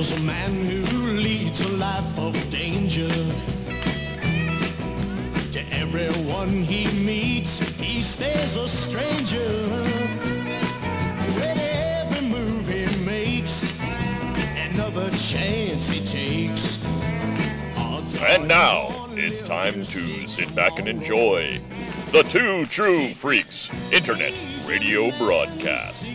was a man who leads a life of danger. To everyone he meets, he stays a stranger. With every move he makes, another chance he takes. And now, it's time to sit back and enjoy the Two True Freaks Internet Radio Broadcast.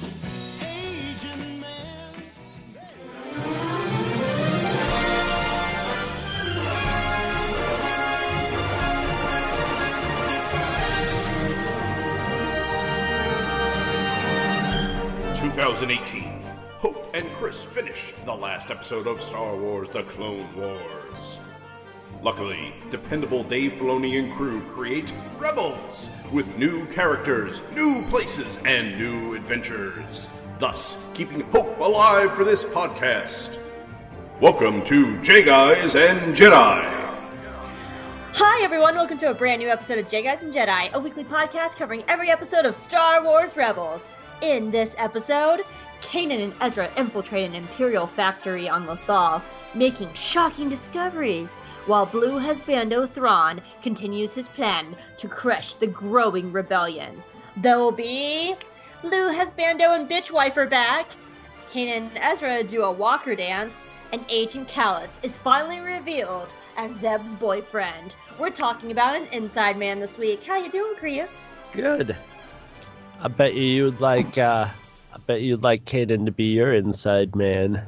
2018, Hope and Chris finish the last episode of Star Wars The Clone Wars. Luckily, dependable Dave Filoni and crew create Rebels with new characters, new places, and new adventures, thus keeping hope alive for this podcast. Welcome to J Guys and Jedi. Hi everyone, welcome to a brand new episode of J Guys and Jedi, a weekly podcast covering every episode of Star Wars Rebels. In this episode, Kanan and Ezra infiltrate an Imperial factory on Lothal, making shocking discoveries, while Blue Husbando Thrawn continues his plan to crush the growing rebellion. There'll be Blue Husbando and Bitchwife are back, Kanan and Ezra do a walker dance, and Agent Kallus is finally revealed as Zeb's boyfriend. We're talking about an inside man this week. How you doing, Kriya? Good. I bet you'd like Kanan to be your inside man.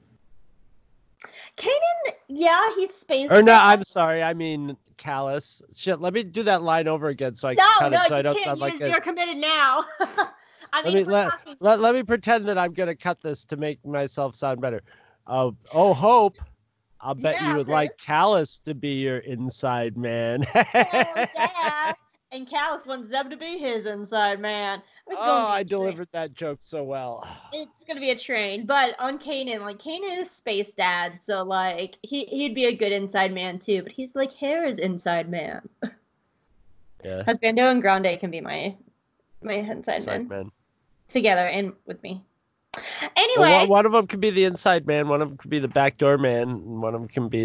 Kanan, yeah, he's space. Or no, I'm sorry, I mean Kallus. Shit, let me do that line over again so I can cut it so I don't sound like you're committed now. Let me pretend that I'm gonna cut this to make myself sound better. Hope. I'll bet you would like Kallus to be your inside man. Yeah. And Kallus wants Zeb to be his inside man. I delivered that joke so well. It's gonna be a train, but on Kanan, Kanan is space dad, so he'd be a good inside man too. But he's like Hera's inside man. Yeah. Husbando and Grande can be my inside man together and with me. Anyway, well, one of them could be the inside man, one of them could be the backdoor man, and one of them can be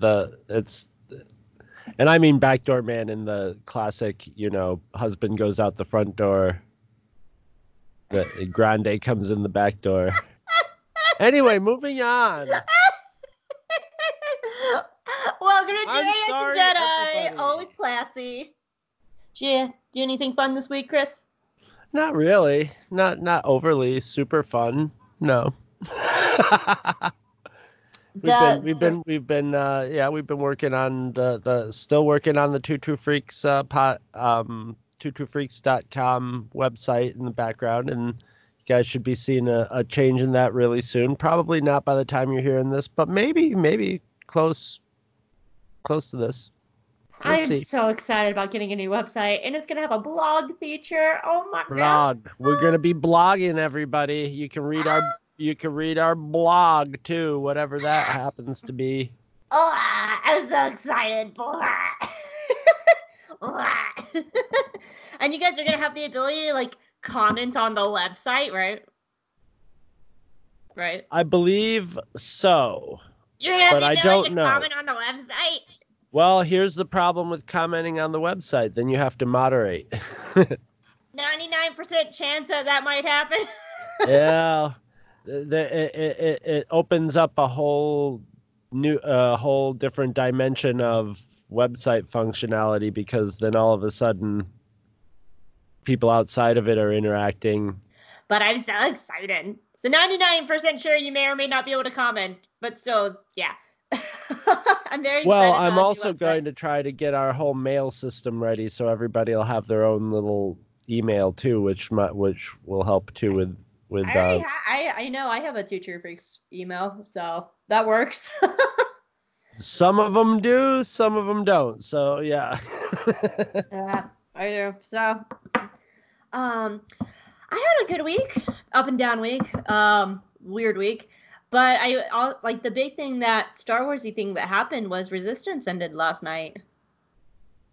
and I mean backdoor man in the classic, husband goes out the front door, the Grande comes in the back door. Anyway, moving on. Welcome to J Guys and Jedi. Everybody. Always classy. Yeah, do anything fun this week, Chris? Not really. Not overly super fun. No. We've been working on still working on the Two True Freaks twotruefreaks.com website in the background, and you guys should be seeing a change in that really soon. Probably not by the time you're hearing this, but maybe close to this. I'm so excited about getting a new website, and it's gonna have a blog feature. Oh my god! We're gonna be blogging, everybody. You can read our blog too, whatever that happens to be. Oh, I'm so excited. And you guys are gonna have the ability to comment on the website, right? Right. I believe so. You're gonna have but the I ability don't to know. comment on the website. Well, here's the problem with commenting on the website. Then you have to moderate. 99% chance that might happen. Yeah. It opens up a whole different dimension of website functionality, because then all of a sudden people outside of it are interacting. But I'm so excited. So 99% sure you may or may not be able to comment, but still, yeah. I'm very excited. Well, I'm also going to try to get our whole mail system ready so everybody will have their own little email too, which will help too with. I know I have a Two True Freaks email, so that works. Some of them do, some of them don't. So yeah. Yeah, I do. So, I had a good week, up and down week, weird week. But the big thing, that Star Warsy thing that happened was Resistance ended last night.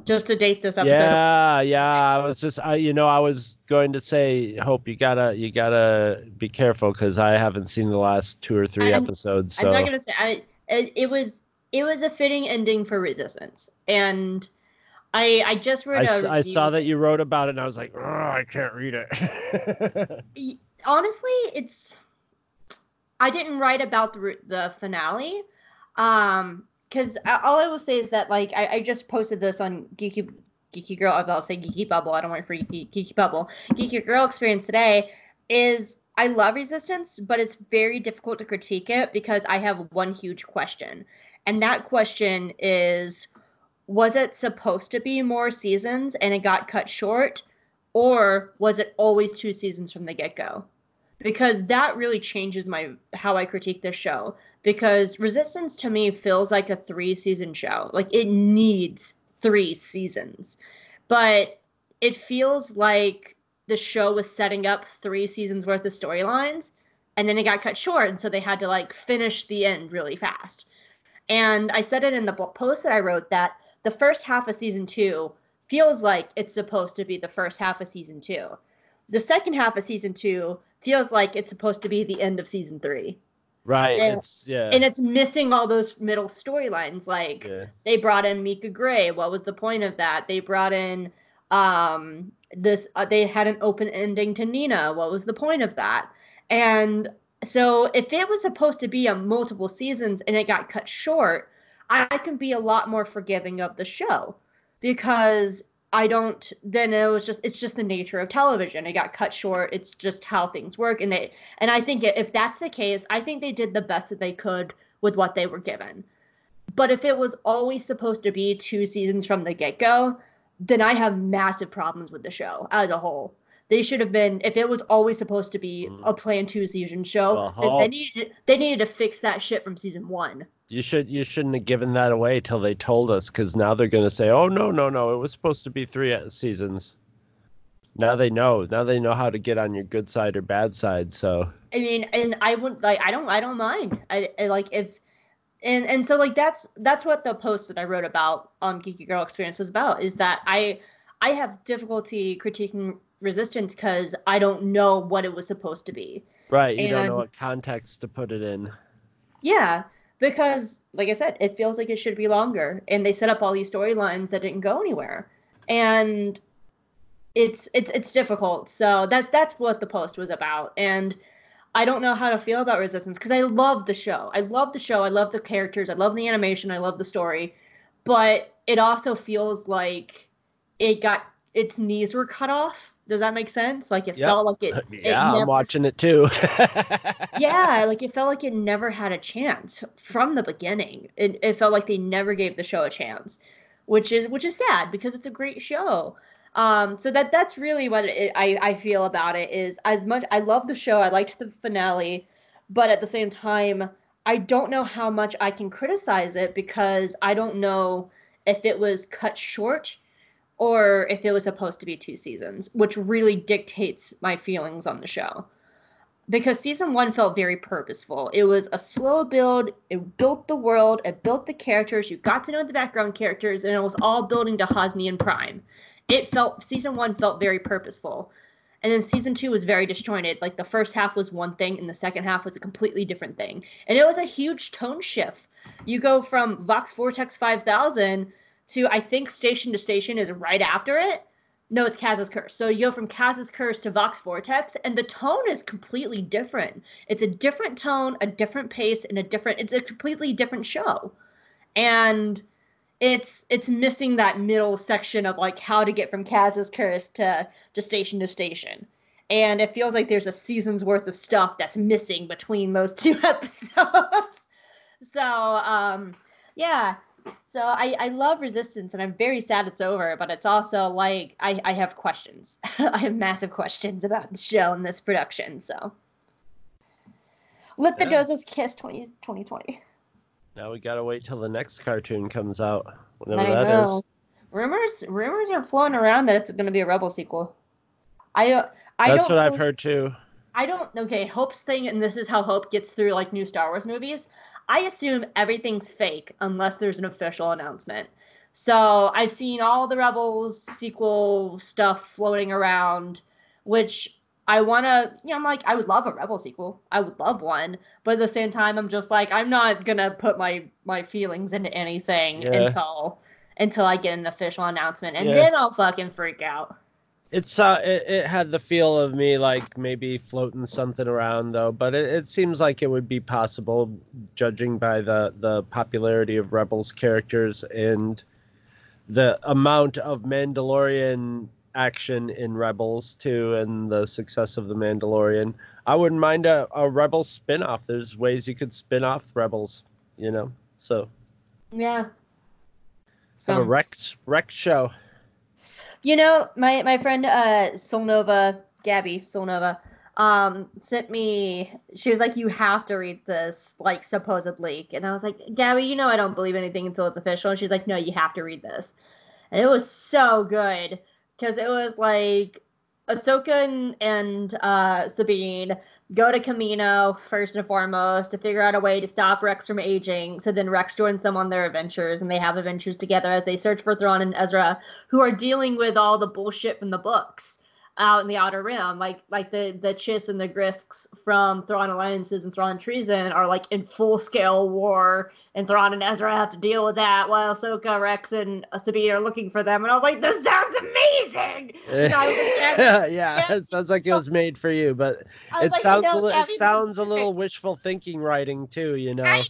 just to date this episode. Yeah. I was going to say, Hope, you gotta be careful because I haven't seen the last 2 or 3 episodes. So I'm not gonna say it was a fitting ending for Resistance, and I just read I saw that you wrote about it, and I was like, oh, I can't read it. Honestly, I didn't write about the finale, because all I will say is that, like, I just posted this on Geeky Girl. I'll say Geeky Bubble. I don't want for Geeky Bubble. Geeky Girl Experience today is I love Resistance, but it's very difficult to critique it because I have one huge question, and that question is, was it supposed to be more seasons and it got cut short, or was it always 2 seasons from the get-go? Because that really changes how I critique this show. Because Resistance to me feels like a 3-season show. Like, it needs 3 seasons. But it feels like the show was setting up 3 seasons worth of storylines, and then it got cut short, and so they had to, like, finish the end really fast. And I said it in the post that I wrote that the first half of season 2 feels like it's supposed to be the first half of season 2. The second half of season 2 feels like it's supposed to be the end of season 3. Right. And it's missing all those middle storylines. Like, they brought in Mika Gray. What was the point of that? They brought in they had an open ending to Nina. What was the point of that? And so if it was supposed to be a multiple seasons and it got cut short, I can be a lot more forgiving of the show, because it's just the nature of television. It got cut short. It's just how things work. And I think if that's the case, I think they did the best that they could with what they were given. But if it was always supposed to be 2 seasons from the get-go, then I have massive problems with the show as a whole. They should have been, if it was always supposed to be a planned 2-season show, then they needed to fix that shit from season 1. You shouldn't have given that away till they told us, because now they're going to say, oh, no, it was supposed to be 3 seasons. Now they know how to get on your good side or bad side. So I mean, and I would like, I don't mind. I like if and so like that's what the post that I wrote about on Geeky Girl Experience was about, is that I have difficulty critiquing Resistance because I don't know what it was supposed to be. Right, you don't know what context to put it in. Yeah, because like I said, it feels like it should be longer, and they set up all these storylines that didn't go anywhere, and it's difficult. So that's what the post was about, and I don't know how to feel about Resistance because I love the show. I love the characters. I love the animation. I love the story. But it also feels like its knees were cut off. Does that make sense? Like it felt like it. I'm watching it too. Yeah, like it felt like it never had a chance from the beginning. It felt like they never gave the show a chance, which is sad because it's a great show. So that's really what I feel about it. Is as much I love the show, I liked the finale, but at the same time, I don't know how much I can criticize it because I don't know if it was cut short or if it was supposed to be 2 seasons, which really dictates my feelings on the show. Because season 1 felt very purposeful. It was a slow build. It built the world. It built the characters. You got to know the background characters, and it was all building to Hosnian Prime. Season 1 felt very purposeful. And then season 2 was very disjointed. Like the first half was one thing and the second half was a completely different thing. And it was a huge tone shift. You go from Vox Vortex 5000 to, I think, Station to Station is right after it. No, it's Kaz's Curse. So you go from Kaz's Curse to Vox Vortex, and the tone is completely different. It's a different tone, a different pace, and it's a completely different show. And it's missing that middle section of like how to get from Kaz's Curse to Station. And it feels like there's a season's worth of stuff that's missing between those 2 episodes. So, yeah. So I love Resistance, and I'm very sad it's over, but it's also like I have questions. I have massive questions about the show and this production, so. Let the Dozos kiss 2020. Now we gotta wait till the next cartoon comes out, whenever I that know. is. Rumors are flowing around that it's going to be a Rebel sequel. That's what I've heard too. Hope's thing, and this is how Hope gets through like new Star Wars movies. I assume everything's fake unless there's an official announcement. So I've seen all the Rebels sequel stuff floating around, which I want to, I'm like, I would love a Rebel sequel. I would love one. But at the same time, I'm just like, I'm not going to put my feelings into anything until I get an official announcement. And then I'll fucking freak out. It had the feel of me like maybe floating something around though, but it seems like it would be possible, judging by the popularity of Rebels characters and the amount of Mandalorian action in Rebels too, and the success of the Mandalorian. I wouldn't mind a Rebels spin-off. There's ways you could spin off Rebels, so yeah, have a Rex show. My friend Solnova, Gabby Solnova, sent me, she was like, you have to read this, like, supposed leak. And I was like, Gabby, I don't believe anything until it's official. And she's like, no, you have to read this. And it was so good, because it was like Ahsoka and Sabine go to Kamino first and foremost to figure out a way to stop Rex from aging. So then Rex joins them on their adventures, and they have adventures together as they search for Thrawn and Ezra, who are dealing with all the bullshit from the books out in the Outer Rim. Like the Chiss and the Grisks from Thrawn Alliances and Thrawn Treason are like in full-scale war, and Thrawn and Ezra have to deal with that while Ahsoka, Rex, and Sabine are looking for them. And I was like, this sounds amazing! It sounds like it was made for you, but it sounds a little wishful thinking writing too, I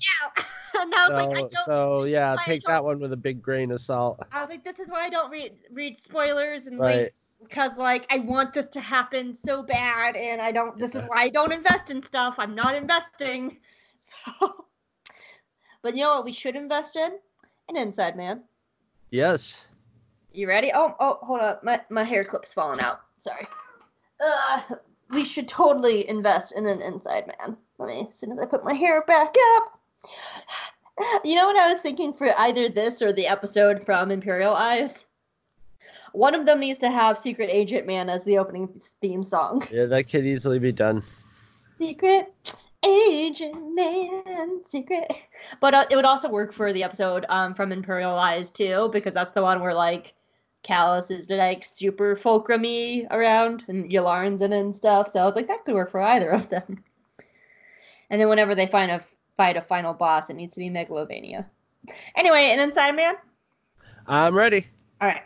know. Take that one with a big grain of salt. I was like, this is why I don't read spoilers and links, because like I want this to happen so bad, and this is why I don't invest in stuff. I'm not investing. So, but you know what we should invest in? An Inside Man. Yes. You ready? Oh, hold up. My hair clip's falling out. Sorry. We should totally invest in an Inside Man. As soon as I put my hair back up. You know what I was thinking for either this or the episode from Imperial Eyes? One of them needs to have Secret Agent Man as the opening theme song. Yeah, that could easily be done. Secret Agent Man, secret. But it would also work for the episode from Imperial Eyes too, because that's the one where like Callus is like super fulcrum-y around, and Yularen's in it and stuff. So I was like, that could work for either of them. And then whenever they fight a final boss, it needs to be Megalovania. Anyway, an Inside Man? I'm ready. All right.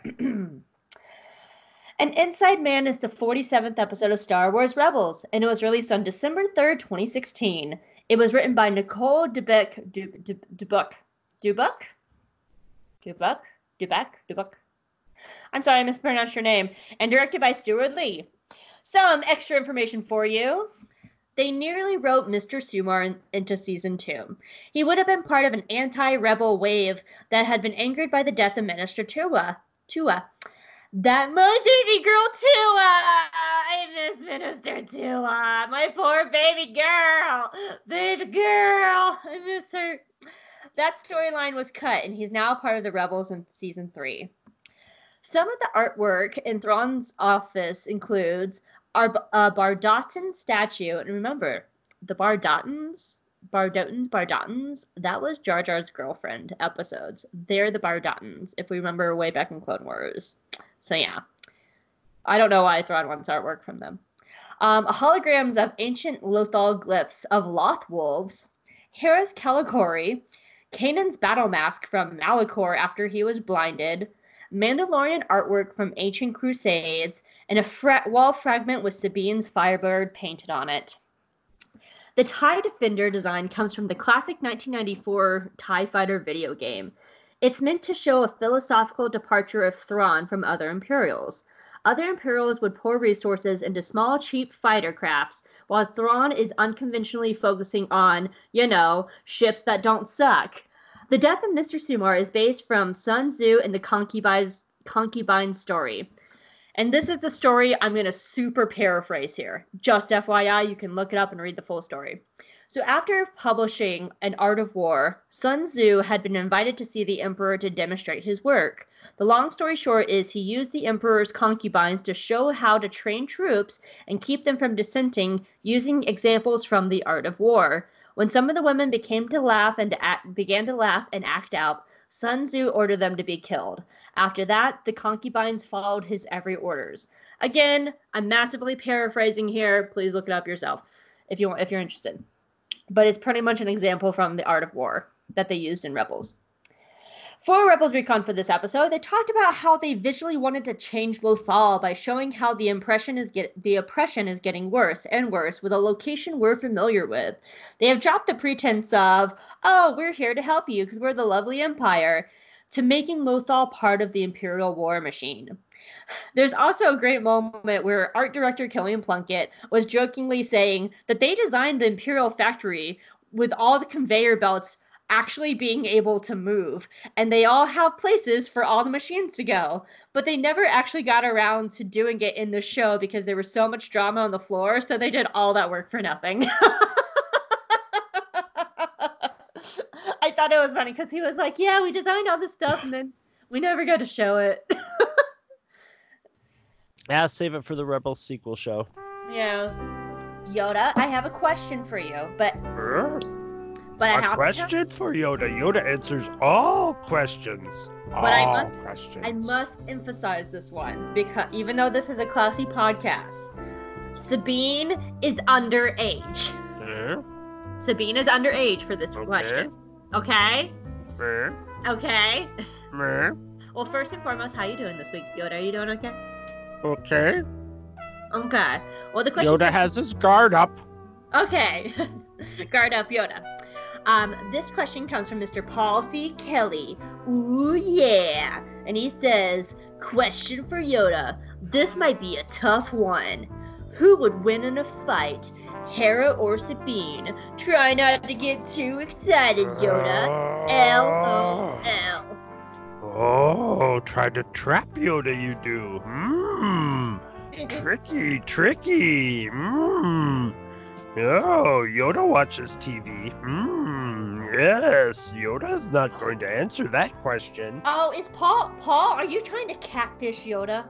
An Inside Man is the 47th episode of Star Wars Rebels, and it was released on December 3rd, 2016. It was written by Nicole Dubuc. I'm sorry, I mispronounced your name. And directed by Stuart Lee. Some extra information for you. They nearly wrote Mr. Sumar into Season 2. He would have been part of an anti-rebel wave that had been angered by the death of Minister Tua. That my baby girl Tua! I miss Minister Tua! My poor baby girl! Baby girl! I miss her. That storyline was cut, and he's now part of the Rebels in Season 3. Some of the artwork in Thrawn's office includes a Bardottan statue, and remember, the Bardottans, that was Jar Jar's girlfriend episodes. They're the Bardottans, if we remember way back in Clone Wars. So yeah, I don't know why Thrawn wants artwork from them. Holograms of ancient Lothal glyphs of Loth wolves, Hera's Caligori, Kanan's battle mask from Malachor after he was blinded, Mandalorian artwork from Ancient Crusades, and a wall fragment with Sabine's Firebird painted on it. The TIE Defender design comes from the classic 1994 TIE Fighter video game. It's meant to show a philosophical departure of Thrawn from other Imperials. Other Imperials would pour resources into small, cheap fighter crafts, while Thrawn is unconventionally focusing on, ships that don't suck. The death of Mr. Sumar is based from Sun Tzu and the concubine story. And this is the story I'm going to super paraphrase here. Just FYI, you can look it up and read the full story. So after publishing An Art of War, Sun Tzu had been invited to see the Emperor to demonstrate his work. The long story short is he used the Emperor's concubines to show how to train troops and keep them from dissenting using examples from The Art of War. When some of the women began to laugh and act out, Sun Tzu ordered them to be killed. After that, the concubines followed his every orders. Again, I'm massively paraphrasing here. Please look it up yourself if you're interested. But it's pretty much an example from The Art of War that they used in Rebels. For Rebels Recon for this episode, they talked about how they visually wanted to change Lothal by showing how the oppression is getting worse and worse with a location we're familiar with. They have dropped the pretense of, oh, we're here to help you because we're the lovely Empire, to making Lothal part of the Imperial war machine. There's also a great moment where art director Killian Plunkett was jokingly saying that they designed the Imperial factory with all the conveyor belts actually being able to move, and they all have places for all the machines to go, but they never actually got around to doing it in the show because there was so much drama on the floor, so they did all that work for nothing. I thought it was funny because he was like, yeah, we designed all this stuff and then we never got to show it. Yeah, save it for the Rebels sequel show. Yeah. Yoda, I have a question for you, but I have a question for Yoda. Yoda answers all questions. But I must emphasize this one, because even though this is a classy podcast, Sabine is underage. Sabine is underage for this question. Okay? Okay? Well, first and foremost, how you doing this week, Yoda? Are you doing okay? Okay. Okay. Well, the question Yoda has his guard up. Okay. Guard up, Yoda. This question comes from Mr. Paul C. Kelly. Ooh, yeah. And he says, question for Yoda. This might be a tough one. Who would win in a fight, Hera or Sabine? Try not to get too excited, Yoda. LOL. Oh, try to trap Yoda, you do. Tricky. Oh, Yoda watches TV. Yes, Yoda's not going to answer that question. Oh, is Paul, are you trying to catfish Yoda?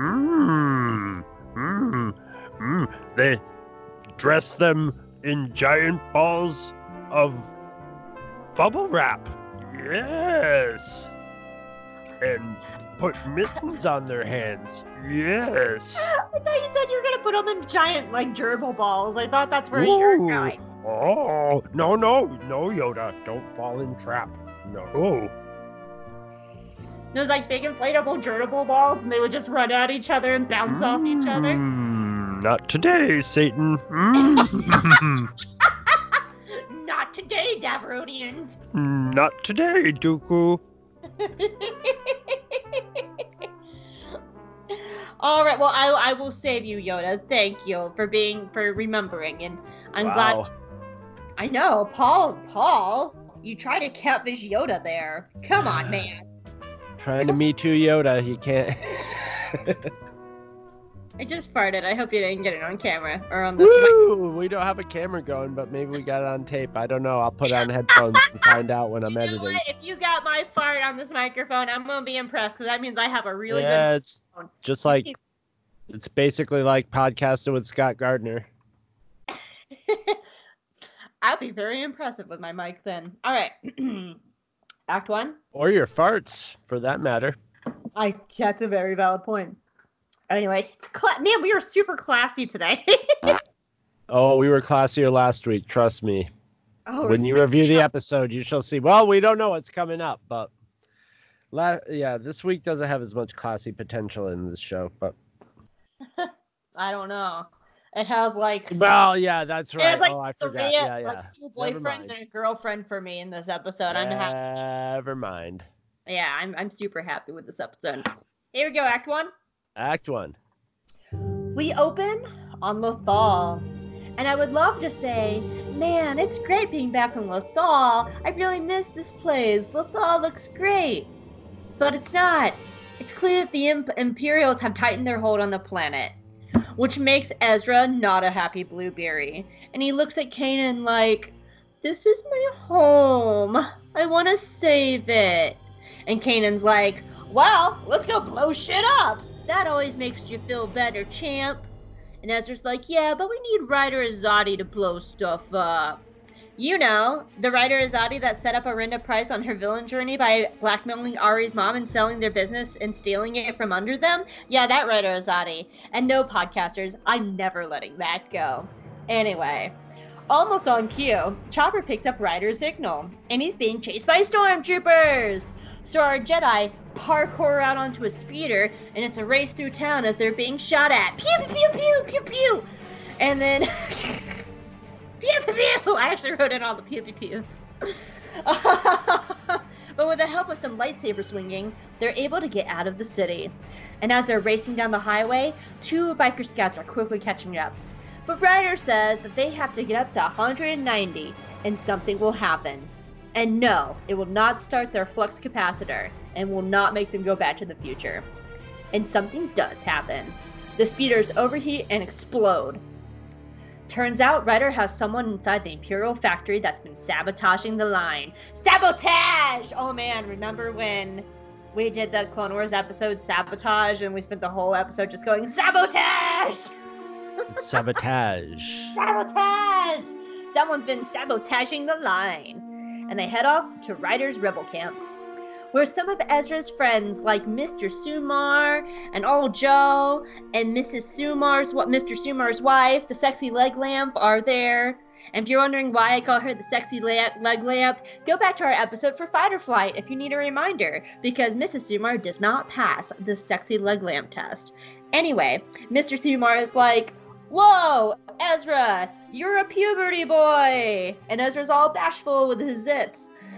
They dress them in giant balls of bubble wrap. Yes. And put mittens on their hands. Yes. I thought you said you were going to put them in giant, gerbil balls. I thought that's where you're going. Oh, no, Yoda. Don't fall in trap. No. Those, big inflatable gerbil balls, and they would just run at each other and bounce off each other. Not today, Satan. Not today, Davrodians. Not today, Dooku. All right, well, I will save you, Yoda. Thank you for remembering, and I'm glad. I know, Paul, you try to catfish Yoda there. Come on, man. Trying to Me Too Yoda, he can't. I just farted. I hope you didn't get it on camera or on the. Woo! We don't have a camera going, but maybe we got it on tape. I don't know. I'll put on headphones to find out when I'm editing. What? If you got my fart on this microphone, I'm gonna be impressed because that means I have a really good. Yeah, it's just it's basically like podcasting with Scott Gardner. I'll be very impressive with my mic then. All right. Act 1. Or your farts, for that matter. That's a very valid point. Anyway, man, we were super classy today. Oh, we were classier last week, trust me. Oh, when you review the episode, you shall see. Well, we don't know what's coming up, but this week doesn't have as much classy potential in this show, but I don't know. It has Well, yeah, that's right. I forgot. Yeah. Two boyfriends and a girlfriend for me in this episode. Never mind. Yeah, I'm super happy with this episode. Here we go, Act 1. Act 1. We open on Lothal, and I would love to say, man, it's great being back on Lothal. I really miss this place. Lothal looks great. But it's not. It's clear that the Imperials have tightened their hold on the planet, which makes Ezra not a happy blueberry. And he looks at Kanan like, this is my home. I want to save it. And Kanan's like, well, let's go blow shit up. That always makes you feel better, champ. And Ezra's like, yeah, but we need Ryder Azadi to blow stuff up. You know, the writer Azadi that set up Arinda Price on her villain journey by blackmailing Ari's mom and selling their business and stealing it from under them? Yeah, that writer Azadi. And no, podcasters, I'm never letting that go. Anyway, almost on cue, Chopper picks up Ryder's signal, and he's being chased by stormtroopers. So our Jedi parkour out onto a speeder, and it's a race through town as they're being shot at. Pew, pew, pew, pew, pew. And then... pew, pew, pew. I actually wrote in all the pew, pew, pews. But with the help of some lightsaber swinging, they're able to get out of the city. And as they're racing down the highway, 2 biker scouts are quickly catching up. But Ryder says that they have to get up to 190, and something will happen. And no, it will not start their flux capacitor, and will not make them go back to the future. And something does happen. The speeders overheat and explode. Turns out Ryder has someone inside the Imperial factory that's been sabotaging the line. Sabotage! Oh man, remember when we did the Clone Wars episode Sabotage, and we spent the whole episode just going, Sabotage! Sabotage. Sabotage! Someone's been sabotaging the line. And they head off to Ryder's rebel camp, where some of Ezra's friends like Mr. Sumar and Old Joe and Mr. Sumar's wife, the sexy leg lamp, are there. And if you're wondering why I call her the sexy leg lamp, go back to our episode for Fight or Flight if you need a reminder, because Mrs. Sumar does not pass the sexy leg lamp test. Anyway, Mr. Sumar is like, whoa, Ezra, you're a puberty boy! And Ezra's all bashful with his zits.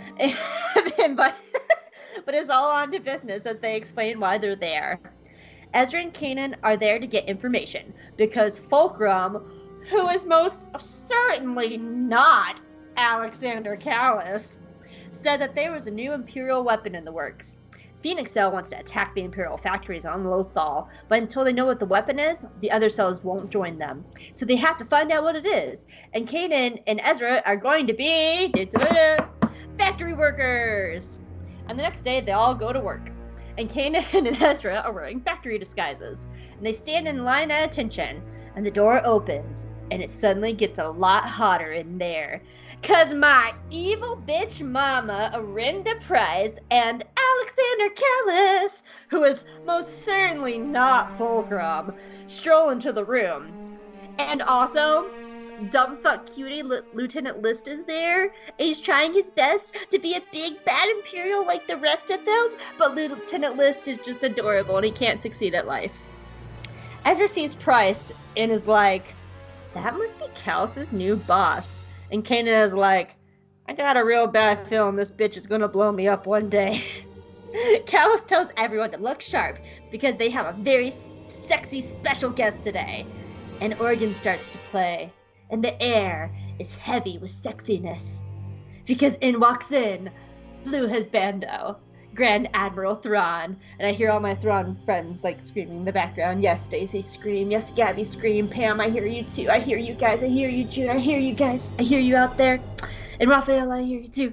But it's all on to business as they explain why they're there. Ezra and Kanan are there to get information, because Fulcrum, who is most certainly not Alexander Kallus, said that there was a new Imperial weapon in the works. Phoenix Cell wants to attack the Imperial factories on Lothal, but until they know what the weapon is, the other cells won't join them. So they have to find out what it is. And Kanan and Ezra are going to be factory workers. And the next day, they all go to work. And Kanan and Ezra are wearing factory disguises. And they stand in line at attention. And the door opens. And it suddenly gets a lot hotter in there. 'Cause my evil bitch mama, Arinda Price, and Alexander Kallus, who is most certainly not Fulcrum, stroll into the room. And also, dumbfuck cutie Lieutenant List is there, and he's trying his best to be a big bad Imperial like the rest of them, but Lieutenant List is just adorable and he can't succeed at life. Ezra sees Price and is like, that must be Kallus's new boss. And Kanan is like, I got a real bad feeling this bitch is gonna blow me up one day. Kallus tells everyone to look sharp because they have a very sexy special guest today. An organ starts to play, and the air is heavy with sexiness. Because in walks in Blue Husbando, Grand Admiral Thrawn, and I hear all my Thrawn friends like screaming in the background. Yes, Stacy, scream. Yes, Gabby, scream. Pam, I hear you too. I hear you guys. I hear you, June. I hear you guys. I hear you out there. And Raphael, I hear you too.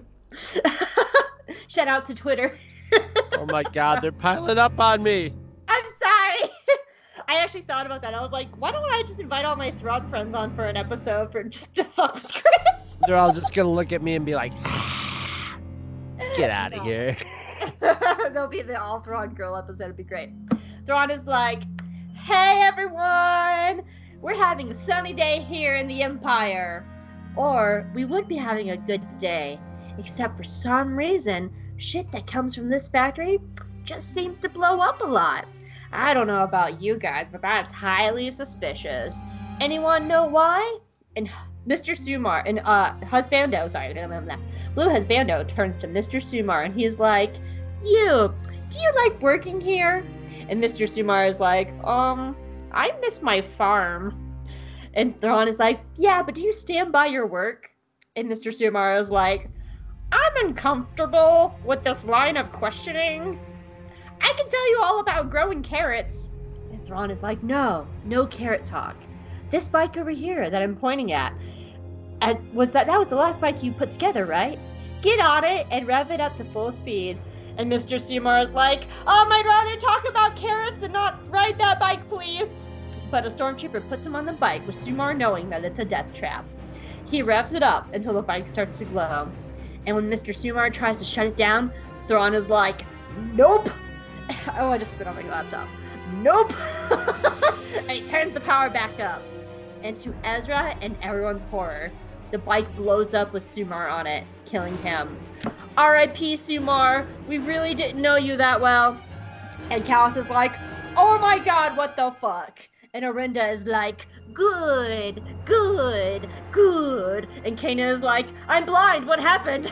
Shout out to Twitter. Oh my God, they're piling up on me. I'm sorry. I actually thought about that. I was like, why don't I just invite all my Thrawn friends on for an episode for just to fuck with Chris? They're all just gonna look at me and be like, get out of here. They'll be the all Thrawn girl episode. It'd be great. Thrawn is like, hey everyone, we're having a sunny day here in the Empire. Or we would be having a good day, except for some reason, shit that comes from this factory just seems to blow up a lot. I don't know about you guys, but that's highly suspicious. Anyone know why? And Mr. Sumar, and Husbando, sorry, Blue Husbando turns to Mr. Sumar and he's like, do you like working here? And Mr. Sumar is like, I miss my farm. And Thrawn is like, yeah, but do you stand by your work? And Mr. Sumar is like, I'm uncomfortable with this line of questioning. I can tell you all about growing carrots. And Thrawn is like, no carrot talk. This bike over here that I'm pointing at, that was the last bike you put together, right? Get on it and rev it up to full speed. And Mr. Seymour is like, I'd rather talk about carrots and not ride that bike, please. But a stormtrooper puts him on the bike with Seymour knowing that it's a death trap. He revs it up until the bike starts to glow. And when Mr. Sumar tries to shut it down, Thrawn is like, nope! Oh, I just spit on my laptop. Nope! And he turns the power back up. And to Ezra and everyone's horror, the bike blows up with Sumar on it, killing him. R.I.P. Sumar, we really didn't know you that well. And Kallus is like, oh my god, what the fuck? And Orinda is like, good. And Kanan is like, I'm blind, what happened?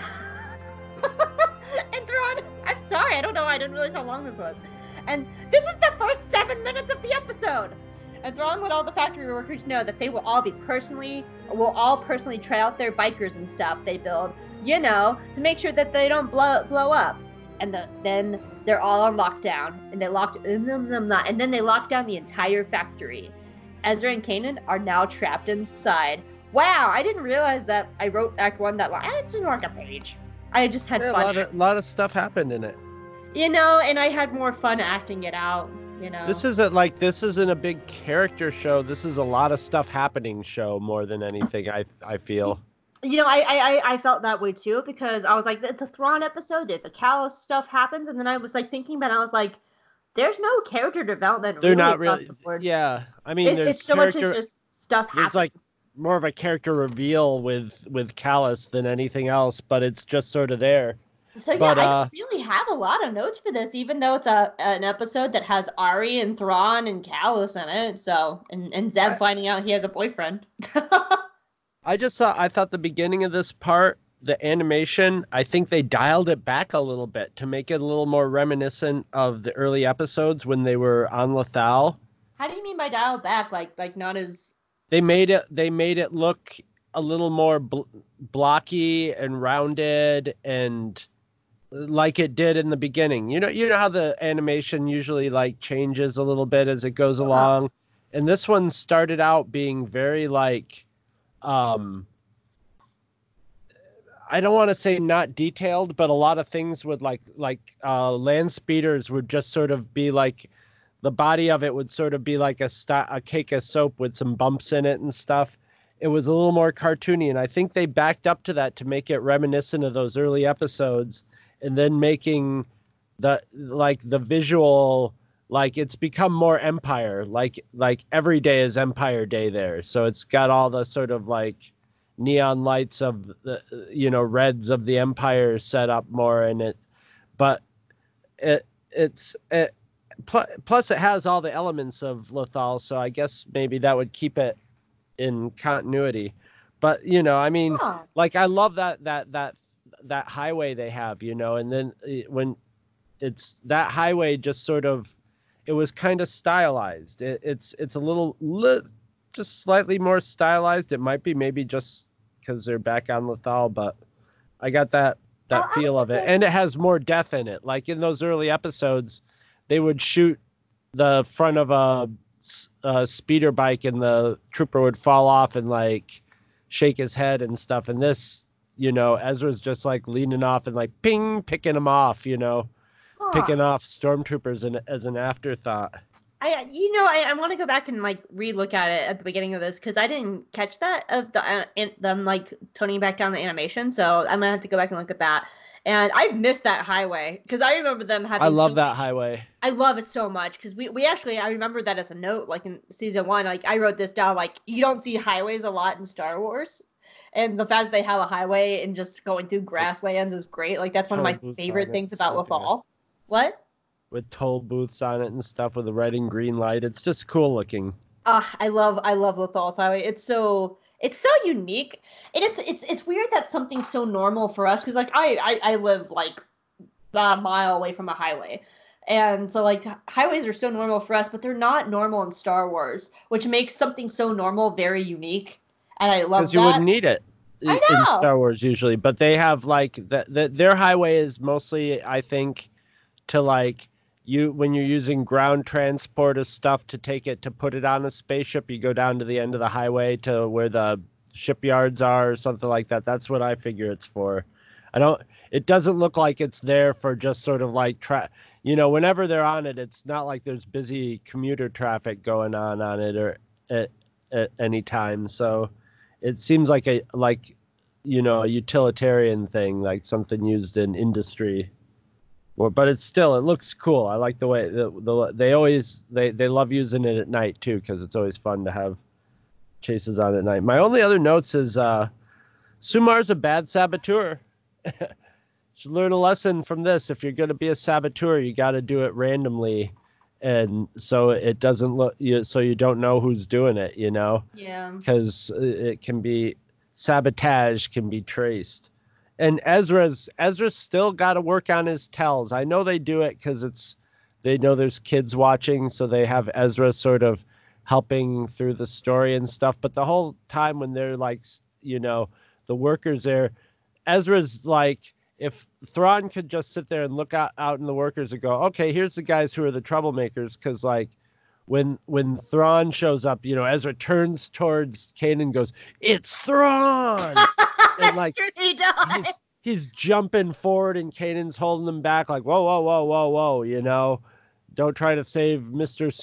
And Thrawn, I'm sorry, I don't know, I didn't realize how long this was. And this is the first 7 minutes of the episode. And Thrawn let all the factory workers know that they will all personally try out their bikers and stuff they build, to make sure that they don't blow up. And then they're all on lockdown, and they lock down the entire factory. Ezra and Kanan are now trapped inside. Wow, I didn't realize that I wrote Act 1 that long. I didn't like a page. I just had fun. A lot of stuff happened in it. And I had more fun acting it out. This isn't a big character show. This is a lot of stuff happening show more than anything. I feel. I felt that way too, because I was like, it's a Thrawn episode. It's a Kallus stuff happens, and then I was like thinking about it. I was like, there's no character development. They're not really. Yeah, I mean, it's so much as just stuff happens. There's like more of a character reveal with Kallus than anything else, but it's just sort of there. So yeah, I don't really have a lot of notes for this, even though it's an episode that has Ari and Thrawn and Kallus in it. So and Zeb finding out he has a boyfriend. I thought the beginning of this part, the animation, I think they dialed it back a little bit to make it a little more reminiscent of the early episodes when they were on Lothal. How do you mean by dialed back? Like not as. They made it look a little more blocky and rounded and like it did in the beginning. You know how the animation usually like changes a little bit as it goes along, and this one started out being very like I don't want to say not detailed, but a lot of things would like land speeders would just sort of be like the body of it would sort of be like a cake of soap with some bumps in it and stuff. It was a little more cartoony, and I think they backed up to that to make it reminiscent of those early episodes, and then making the visual, like it's become more Empire, like every day is Empire Day there. So it's got all the sort of like neon lights of the, reds of the Empire set up more in it. But plus it has all the elements of Lothal, so I guess maybe that would keep it in continuity. But like I love that highway they have, and then when it's that highway just sort of, it was kind of stylized. It's a little just slightly more stylized. It might be maybe just because they're back on Lothal, but I got that feel of it, and it has more death in it. Like in those early episodes, they would shoot the front of a speeder bike, and the trooper would fall off and like shake his head and stuff. And this, Ezra's just like leaning off and like ping, picking him off, picking off stormtroopers as an afterthought. I want to go back and like relook at it at the beginning of this, because I didn't catch that of them like toning back down the animation. So I'm gonna have to go back and look at that. And I missed that highway, because I remember them having. I love that highway. I love it so much, because we actually, I remember that as a note, like in season 1, like I wrote this down, like you don't see highways a lot in Star Wars. And the fact that they have a highway and just going through grasslands is great. Like that's one of my favorite things about Lothal. What? With toll booths on it and stuff with the red and green light. It's just cool looking. I love Lothal's highway. It's so unique. And it's weird that something so normal for us, because like I live like a mile away from a highway. And so like highways are so normal for us, but they're not normal in Star Wars, which makes something so normal very unique. And I love that. Because you wouldn't need it in Star Wars usually, but they have like their highway is mostly, I think, to like when you're using ground transport of stuff to take it to put it on a spaceship, you go down to the end of the highway to where the shipyards are or something like that. That's what I figure it's for. It doesn't look like it's there for just sort of like whenever they're on it, it's not like there's busy commuter traffic going on it or at any time. So it seems like a utilitarian thing, like something used in industry. But it looks cool. I like the way they love using it at night too, because it's always fun to have chases on at night. My only other notes is Sumar's a bad saboteur. Should learn a lesson from this. If you're going to be a saboteur, you got to do it randomly, and so it doesn't look so you don't know who's doing it. Yeah. Because it can be sabotage can be traced. And Ezra's still got to work on his tells. I know they do it because they know there's kids watching, so they have Ezra sort of helping through the story and stuff. But the whole time when they're like, the workers there, Ezra's like, if Thrawn could just sit there and look out in the workers and go, okay, here's the guys who are the troublemakers, because like when Thrawn shows up, Ezra turns towards Kanan and goes, "It's Thrawn!" And like he does. He's jumping forward and Kanan's holding him back, like, whoa, whoa, whoa, whoa, whoa, don't try to save Mr.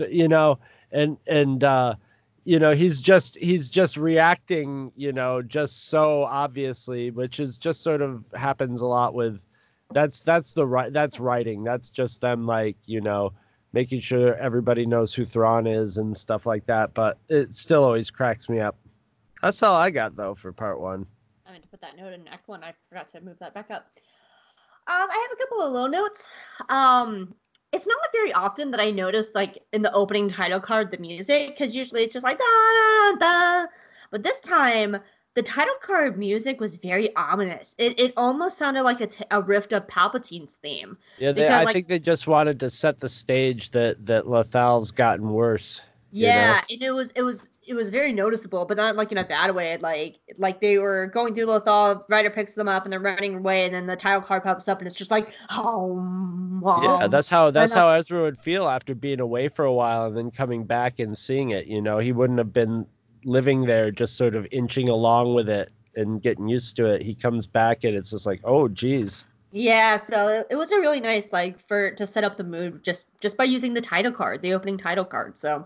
He's just reacting, just so obviously, which is just sort of happens a lot with that's writing. That's just them like, making sure everybody knows who Thrawn is and stuff like that. But it still always cracks me up. That's all I got though for part 1. I meant to put that note in Act 1. I forgot to move that back up. I have a couple of low notes. It's not very often that I notice, like, in the opening title card, the music, because usually it's just like, da, da, da. But this time, the title card music was very ominous. It almost sounded like a riff of Palpatine's theme. Yeah, I think they just wanted to set the stage that Lethal's gotten worse. Yeah, and it was very noticeable, but not like in a bad way. Like they were going through Lothal, Ryder picks them up and they're running away, and then the title card pops up and it's just like, yeah, that's how Ezra would feel after being away for a while and then coming back and seeing it. He wouldn't have been living there, just sort of inching along with it and getting used to it. He comes back and it's just like, oh, geez. Yeah, so it was a really nice to set up the mood just by using the title card, the opening title card. So.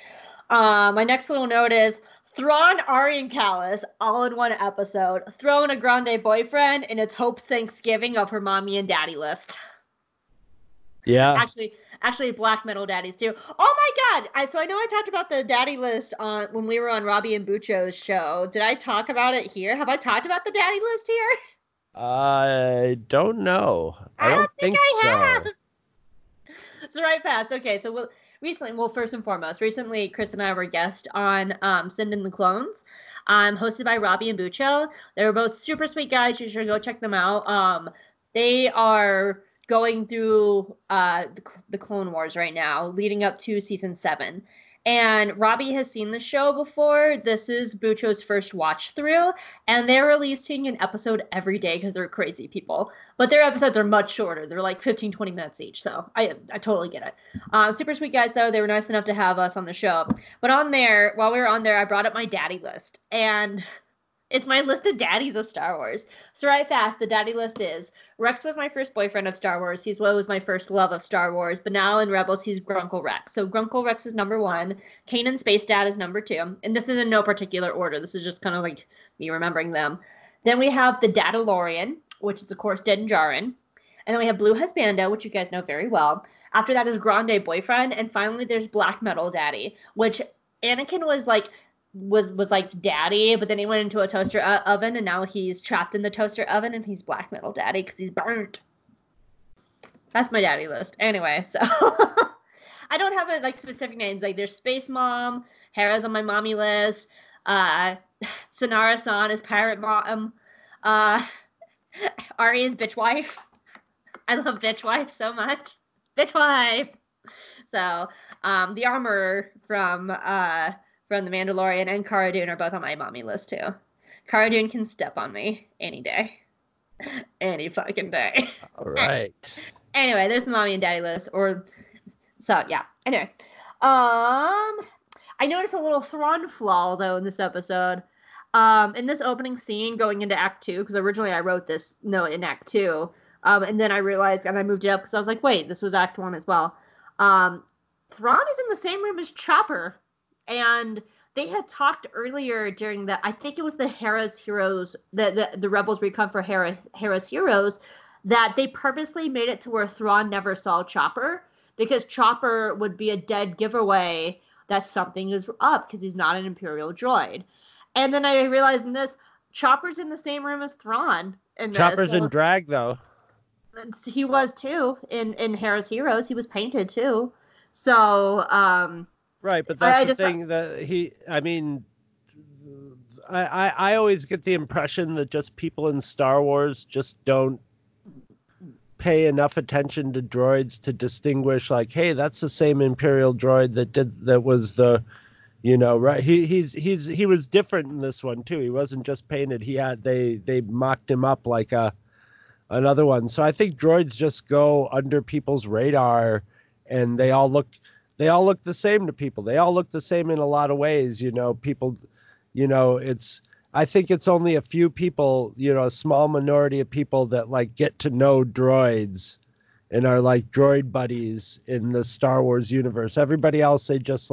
My next little note is Thrawn, Ari, and Kallus all in one episode, throwing a grande boyfriend in its Hope's Thanksgiving of her mommy and daddy list. Yeah. Actually black metal daddies too. Oh my god! So I know I talked about the daddy list when we were on Robbie and Bucho's show. Did I talk about it here? Have I talked about the daddy list here? I don't know. I don't think I have. So right fast. Okay, so first and foremost, recently Chris and I were guests on Send in the Clones, hosted by Robbie and Bucho. They were both super sweet guys. You should go check them out. They are going through the Clone Wars right now, leading up to season 7. And Robbie has seen the show before. This is Bucho's first watch through, and they're releasing an episode every day because they're crazy people. But their episodes are much shorter. They're like 15, 20 minutes each, so I totally get it. Super sweet guys, though. They were nice enough to have us on the show. But while we were on there, I brought up my daddy list, and it's my list of daddies of Star Wars. So right fast, the daddy list is Rex was my first boyfriend of Star Wars. He was my first love of Star Wars. But now in Rebels, he's Grunkle Rex. So Grunkle Rex is number 1. Kanan Space Dad is number 2. And this is in no particular order. This is just kind of like me remembering them. Then we have the Dadalorian, which is, of course, Din Djarin. And then we have Blue Husbando, which you guys know very well. After that is Grande Boyfriend. And finally, there's Black Metal Daddy, which Anakin was like daddy, but then he went into a toaster oven, and now he's trapped in the toaster oven, and he's Black Metal Daddy because he's burnt. That's my daddy list. Anyway, so I don't have specific names. Like there's Space Mom, Hera's on my mommy list. Sanara-san is Pirate Mom. Ari is Bitch Wife. I love Bitch Wife so much. Bitch Wife. So the Armorer from The Mandalorian and Cara Dune are both on my mommy list too. Cara Dune can step on me any day. Any fucking day. All right. Anyway, there's the mommy and daddy list. So yeah. Anyway. I noticed a little Thrawn flaw though in this episode. In this opening scene going into Act 2, because originally I wrote this note in Act 2. And then I realized, and I moved it up because I was like, wait, this was Act 1 as well. Thrawn is in the same room as Chopper. And they had talked earlier during I think it was the Hera's Heroes, the Rebels Recon for Hera's Heroes, that they purposely made it to where Thrawn never saw Chopper, because Chopper would be a dead giveaway that something is up, because he's not an Imperial droid. And then I realized in this, Chopper's in the same room as Thrawn. Chopper's in drag, though. He was, too, in Hera's Heroes. He was painted, too. So, right, but that's the thing that I always get the impression that just people in Star Wars just don't pay enough attention to droids to distinguish, like, hey, that's the same Imperial droid that was the, right? He was different in this one too. He wasn't just painted. They mocked him up like another one. So I think droids just go under people's radar, and they all look the same to people. They all look the same in a lot of ways. People, I think it's only a few people, a small minority of people that like get to know droids and are like droid buddies in the Star Wars universe. Everybody else, they just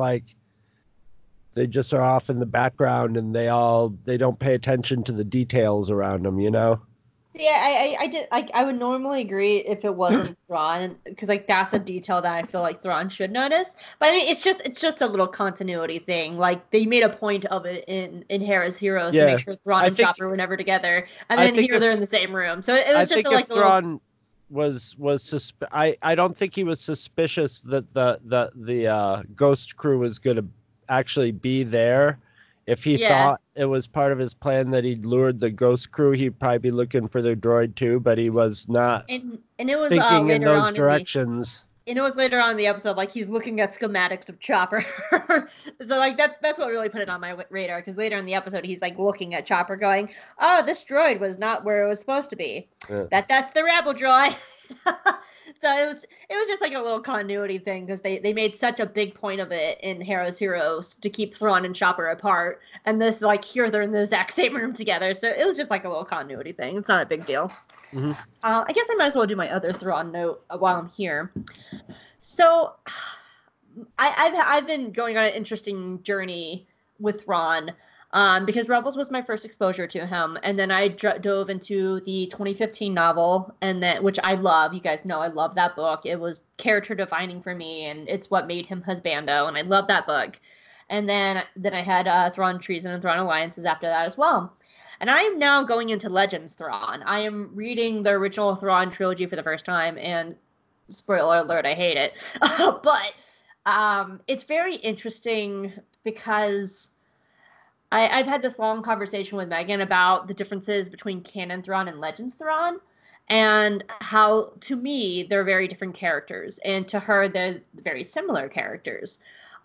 are off in the background, and they don't pay attention to the details around them, Yeah, I would normally agree if it wasn't Thrawn, because like that's a detail that I feel like Thrawn should notice. But I mean, it's just a little continuity thing. Like they made a point of it in Hera's Heroes to make sure Thrawn and Chopper were never together, and then here they're in the same room. So it was just like Thrawn was I don't think he was suspicious that the Ghost crew was going to actually be there. If he thought it was part of his plan that he'd lured the Ghost crew, he'd probably be looking for their droid too, but he was not and it was thinking in those directions. And it was later on in the episode, like he's looking at schematics of Chopper. So like that's what really put it on my radar, because later in the episode he's like looking at Chopper going, oh, this droid was not where it was supposed to be. Yeah. That's the Rebel droid. So it was just like a little continuity thing, because they made such a big point of it in Hera's Heroes to keep Thrawn and Chopper apart, and this like here they're in the exact same room together. So it was just like a little continuity thing. It's not a big deal. Mm-hmm. I guess I might as well do my other Thrawn note while I'm here. So I've been going on an interesting journey with Thrawn. Because Rebels was my first exposure to him, and then I dove into the 2015 novel, which I love. You guys know I love that book. It was character defining for me, and it's what made him husbando, and I love that book. And then I had Thrawn Treason and Thrawn Alliances after that as well. And I am now going into Legends Thrawn. I am reading the original Thrawn trilogy for the first time, and spoiler alert, I hate it. But it's very interesting because I've had this long conversation with Megan about the differences between Canon Thrawn and Legends Thrawn, and how, to me, they're very different characters, and to her, they're very similar characters.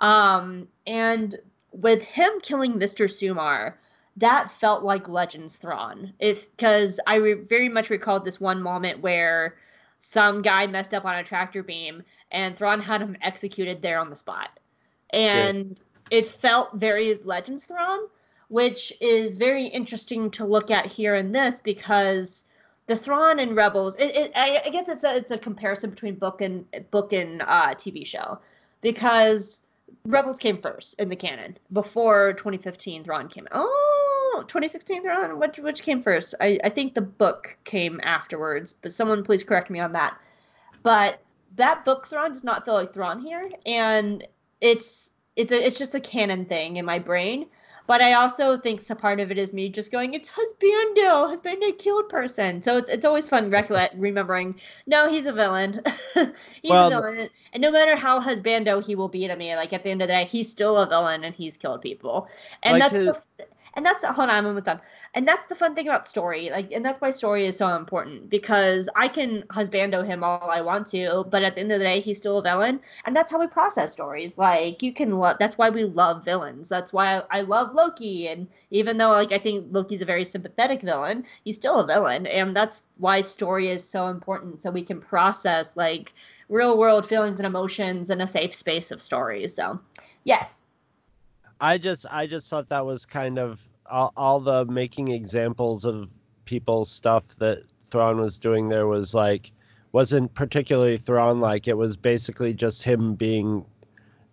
And with him killing Mr. Sumar, that felt like Legends Thrawn. Because I very much recalled this one moment where some guy messed up on a tractor beam, and Thrawn had him executed there on the spot. And it felt very Legends Thrawn, which is very interesting to look at here in this, because the Thrawn and Rebels, I guess it's a comparison between book and TV show, because Rebels came first in the canon before 2015 Thrawn came out. Oh, 2016 Thrawn, which came first? I think the book came afterwards, but someone please correct me on that. But that book Thrawn does not feel like Thrawn here, and it's just a canon thing in my brain. But I also think a part of it is me just going, it's husbando. Husbando killed person. So it's always fun remembering, no, he's a villain. He's a villain. And no matter how husbando he will be to me, like at the end of the day, he's still a villain and he's killed people. And like hold on, I'm almost done. And that's the fun thing about story, and that's why story is so important, because I can husbando him all I want to, but at the end of the day, he's still a villain, and that's how we process stories. Like, you can that's why we love villains. That's why I love Loki, and even though, I think Loki's a very sympathetic villain, he's still a villain, and that's why story is so important, so we can process, real-world feelings and emotions in a safe space of stories. So, yes. I just thought that was kind of all the making examples of people's stuff that Thrawn was doing there wasn't particularly Thrawn-like. It was basically just him being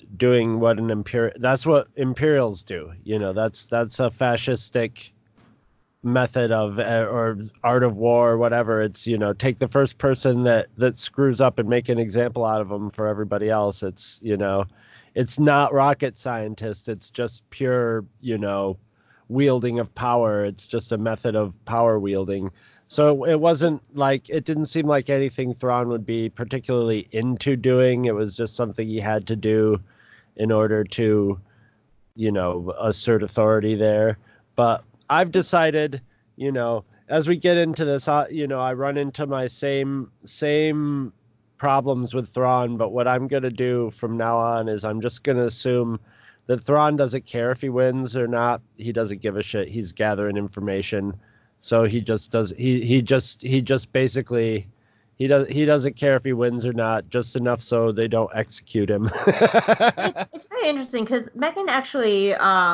doing what that's what Imperials do. That's a fascistic method of or art of war or whatever. It's take the first person that screws up and make an example out of them for everybody else. It's it's not rocket scientist. It's just pure wielding of power. It's just a method of power wielding. So it didn't seem like anything Thrawn would be particularly into doing. It was just something he had to do in order to, assert authority there. But I've decided, as we get into this, I run into my same problems with Thrawn. But what I'm going to do from now on is I'm just going to assume that Thrawn doesn't care if he wins or not. He doesn't give a shit. He's gathering information. So he just does. He just basically he doesn't care if he wins or not, just enough so they don't execute him. It's very interesting because Megan actually,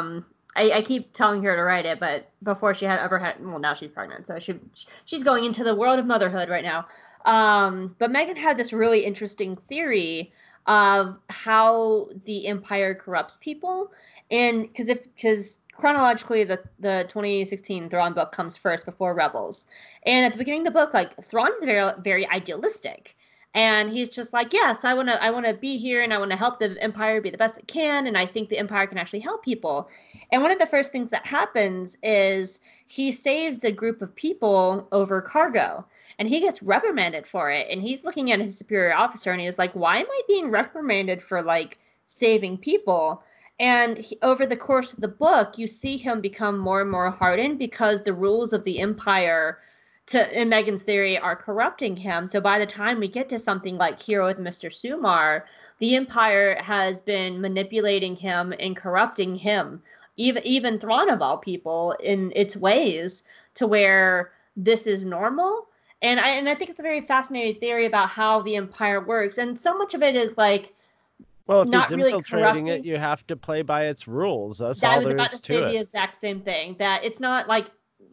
I keep telling her to write it, but before she had ever had, well, now she's pregnant, so she's going into the world of motherhood right now. But Megan had this really interesting theory of how the Empire corrupts people, and because chronologically, the 2016 Thrawn book comes first before Rebels. And at the beginning of the book, like, Thrawn is very, very idealistic. And he's just like, yes, I want to be here and I want to help the Empire be the best it can. And I think the Empire can actually help people. And one of the first things that happens is he saves a group of people over cargo. And he gets reprimanded for it. And he's looking at his superior officer and he's like, why am I being reprimanded for, like, saving people? And over the course of the book, you see him become more and more hardened because the rules of the Empire, in Megan's theory, are corrupting him. So by the time we get to something like Hero with Mr. Sumar, the Empire has been manipulating him and corrupting him, even Thrawn of all people, in its ways to where this is normal. And I think it's a very fascinating theory about how the Empire works. And so much of it is like, well, if not he's really infiltrating it, you have to play by its rules. That's all there is to it. I was about to say the exact same thing. That it's not like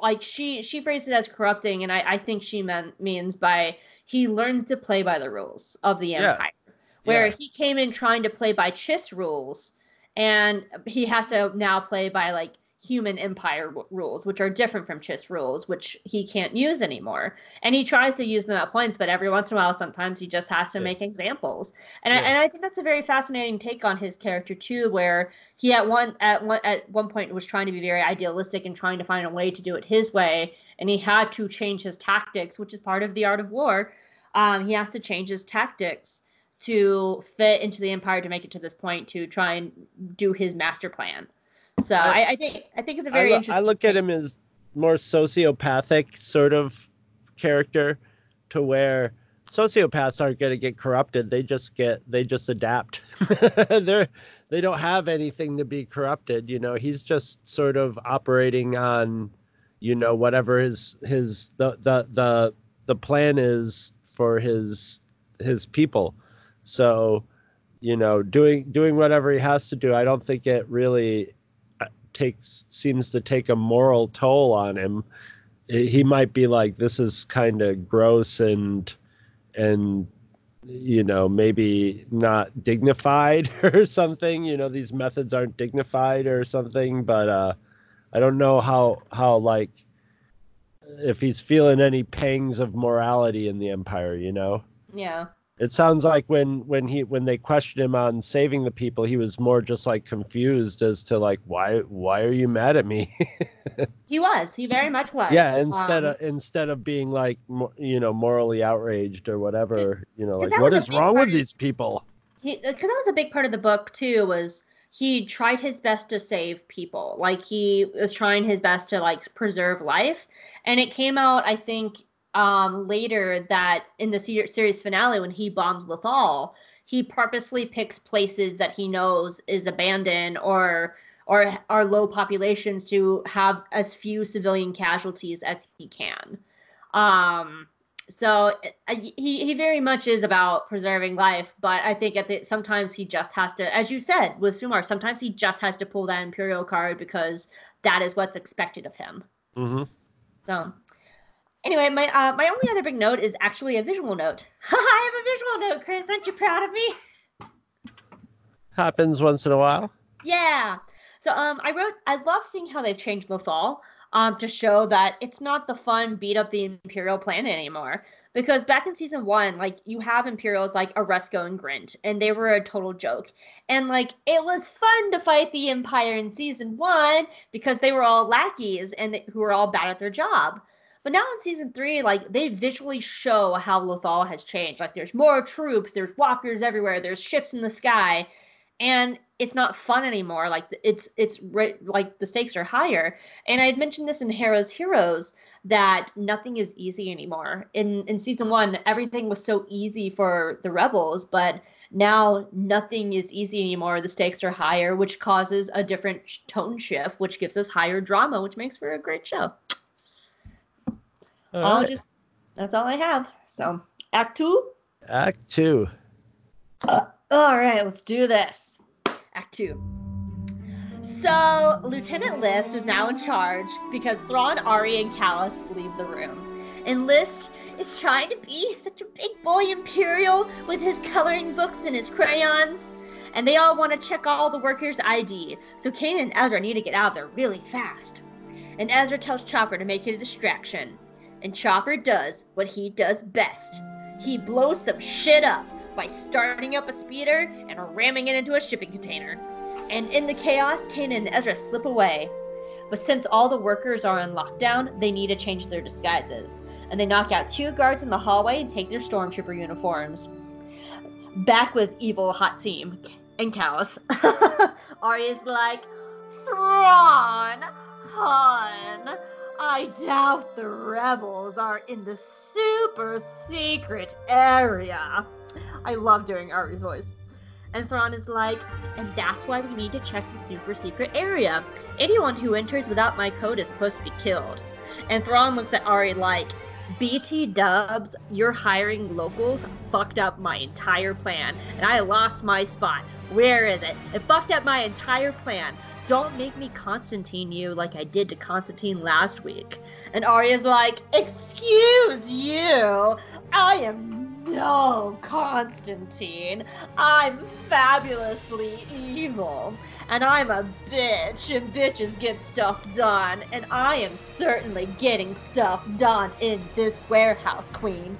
she phrased it as corrupting, and I think she means by he learns to play by the rules of the Empire. Where he came in trying to play by Chiss rules, and he has to now play by like human Empire rules, which are different from Chiss rules, which he can't use anymore. And he tries to use them at points, but every once in a while, sometimes he just has to make examples. And I think that's a very fascinating take on his character too, where he at one point was trying to be very idealistic and trying to find a way to do it his way, and he had to change his tactics, which is part of the art of war. He has to change his tactics to fit into the Empire to make it to this point to try and do his master plan. So I think it's a very interesting. I look at him as more sociopathic sort of character, to where sociopaths aren't going to get corrupted. They just adapt. They don't have anything to be corrupted. He's just sort of operating on, whatever the plan is for his people. So, doing whatever he has to do. I don't think it really seems to take a moral toll on him. He might be like, this is kind of gross and maybe not dignified or something. These methods aren't dignified or something. But I don't know how like if he's feeling any pangs of morality in the Empire. Yeah. It sounds like when they questioned him on saving the people, he was more just like confused as to like, why are you mad at me? He very much was. Yeah, instead of being like, morally outraged or whatever, like, what is wrong with these people? Because that was a big part of the book too, was he tried his best to save people. Like, he was trying his best to like preserve life, and it came out, I think, later that in the series finale, when he bombs Lothal, he purposely picks places that he knows is abandoned or are low populations to have as few civilian casualties as he can. So he very much is about preserving life, but I think sometimes he just has to, as you said with Sumar, sometimes he just has to pull that Imperial card because that is what's expected of him. Mm-hmm. So. Anyway, my only other big note is actually a visual note. I have a visual note, Chris. Aren't you proud of me? Happens once in a while. Yeah. So I love seeing how they've changed Lothal to show that it's not the fun beat up the Imperial planet anymore. Because back in season 1, like, you have Imperials like Oresco and Grint, and they were a total joke. And like, it was fun to fight the Empire in season 1 because they were all lackeys and who were all bad at their job. But now in season 3, like, they visually show how Lothal has changed. Like, there's more troops, there's walkers everywhere, there's ships in the sky, and it's not fun anymore. Like, like the stakes are higher. And I had mentioned this in Hera's Heroes that nothing is easy anymore. In season 1, everything was so easy for the rebels, but now nothing is easy anymore. The stakes are higher, which causes a different tone shift, which gives us higher drama, which makes for a great show. That's all I have. So, Act 2? Act 2. All right, let's do this. Act 2. So, Lieutenant List is now in charge because Thrawn, Ari, and Kallus leave the room. And List is trying to be such a big boy Imperial with his coloring books and his crayons. And they all want to check all the workers' ID. So Kanan and Ezra need to get out of there really fast. And Ezra tells Chopper to make it a distraction. And Chopper does what he does best. He blows some shit up by starting up a speeder and ramming it into a shipping container. And in the chaos, Kanan and Ezra slip away. But since all the workers are on lockdown, they need to change their disguises. And they knock out 2 guards in the hallway and take their stormtrooper uniforms. Back with evil hot team and Kallus. Arya's like, Thrawn, hon, I doubt the rebels are in the super secret area. I love doing Ari's voice. And Thrawn is like, and that's why we need to check the super secret area. Anyone who enters without my code is supposed to be killed. And Thrawn looks at Ari like, BT dubs, your hiring locals fucked up my entire plan, and I lost my spot. Where is it? It fucked up my entire plan. Don't make me Constantine you like I did to Constantine last week. And Arya's like, excuse you, I am no Constantine. I'm fabulously evil. And I'm a bitch, and bitches get stuff done. And I am certainly getting stuff done in this warehouse, queen.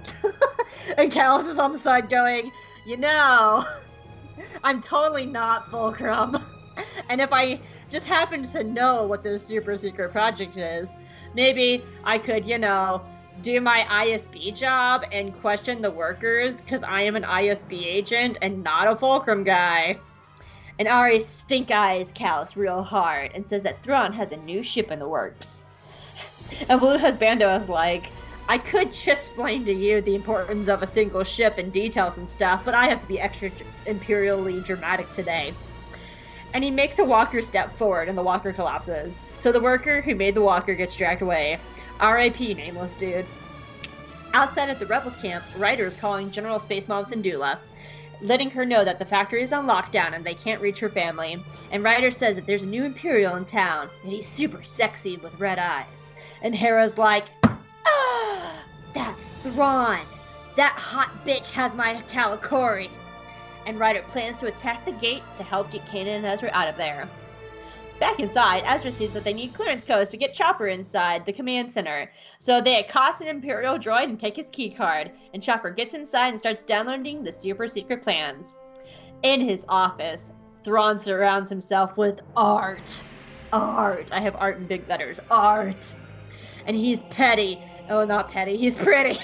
And Kallus is on the side going, you know, I'm totally not Fulcrum. And if I just happen to know what this super secret project is, maybe I could, you know, do my ISB job and question the workers because I am an ISB agent and not a Fulcrum guy. And Ari stink eyes Kallus real hard and says that Thrawn has a new ship in the works. And Blue Husbando is like, I could just explain to you the importance of a single ship and details and stuff, but I have to be extra imperially dramatic today. And he makes a walker step forward and the walker collapses. So the worker who made the walker gets dragged away. R.I.P. nameless dude. Outside at the rebel camp, Ryder is calling General Space Mom Syndulla, letting her know that the factory is on lockdown and they can't reach her family. And Ryder says that there's a new Imperial in town, and he's super sexy with red eyes. And Hera's like, ah, that's Thrawn. That hot bitch has my Kalikori. And Ryder plans to attack the gate to help get Kanan and Ezra out of there. Back inside, Ezra sees that they need clearance codes to get Chopper inside the command center. So they accost an Imperial droid and take his keycard, and Chopper gets inside and starts downloading the super secret plans. In his office, Thrawn surrounds himself with art. Art. I have art in big letters. Art. And he's petty. Oh, not petty. He's pretty.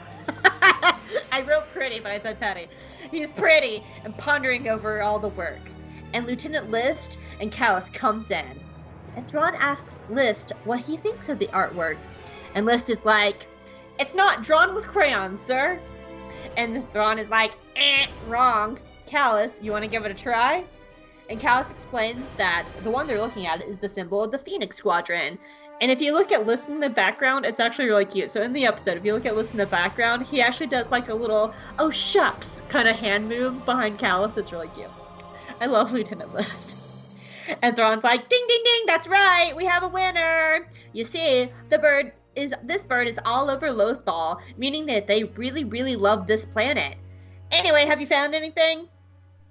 I wrote pretty, but I said petty. He's pretty and pondering over all the work. And Lieutenant List and Kallus comes in. And Thrawn asks List what he thinks of the artwork. And List is like, it's not drawn with crayons, sir. And Thrawn is like, wrong. Kallus, you want to give it a try? And Kallus explains that the one they're looking at is the symbol of the Phoenix Squadron. And if you look at List in the background, it's actually really cute. So in the episode, if you look at List in the background, he actually does like a little, oh shucks, kind of hand move behind Kallus. It's really cute. I love Lieutenant List. And Thrawn's like, ding, ding, ding, that's right, we have a winner. You see, this bird is all over Lothal, meaning that they really, really love this planet. Anyway, have you found anything?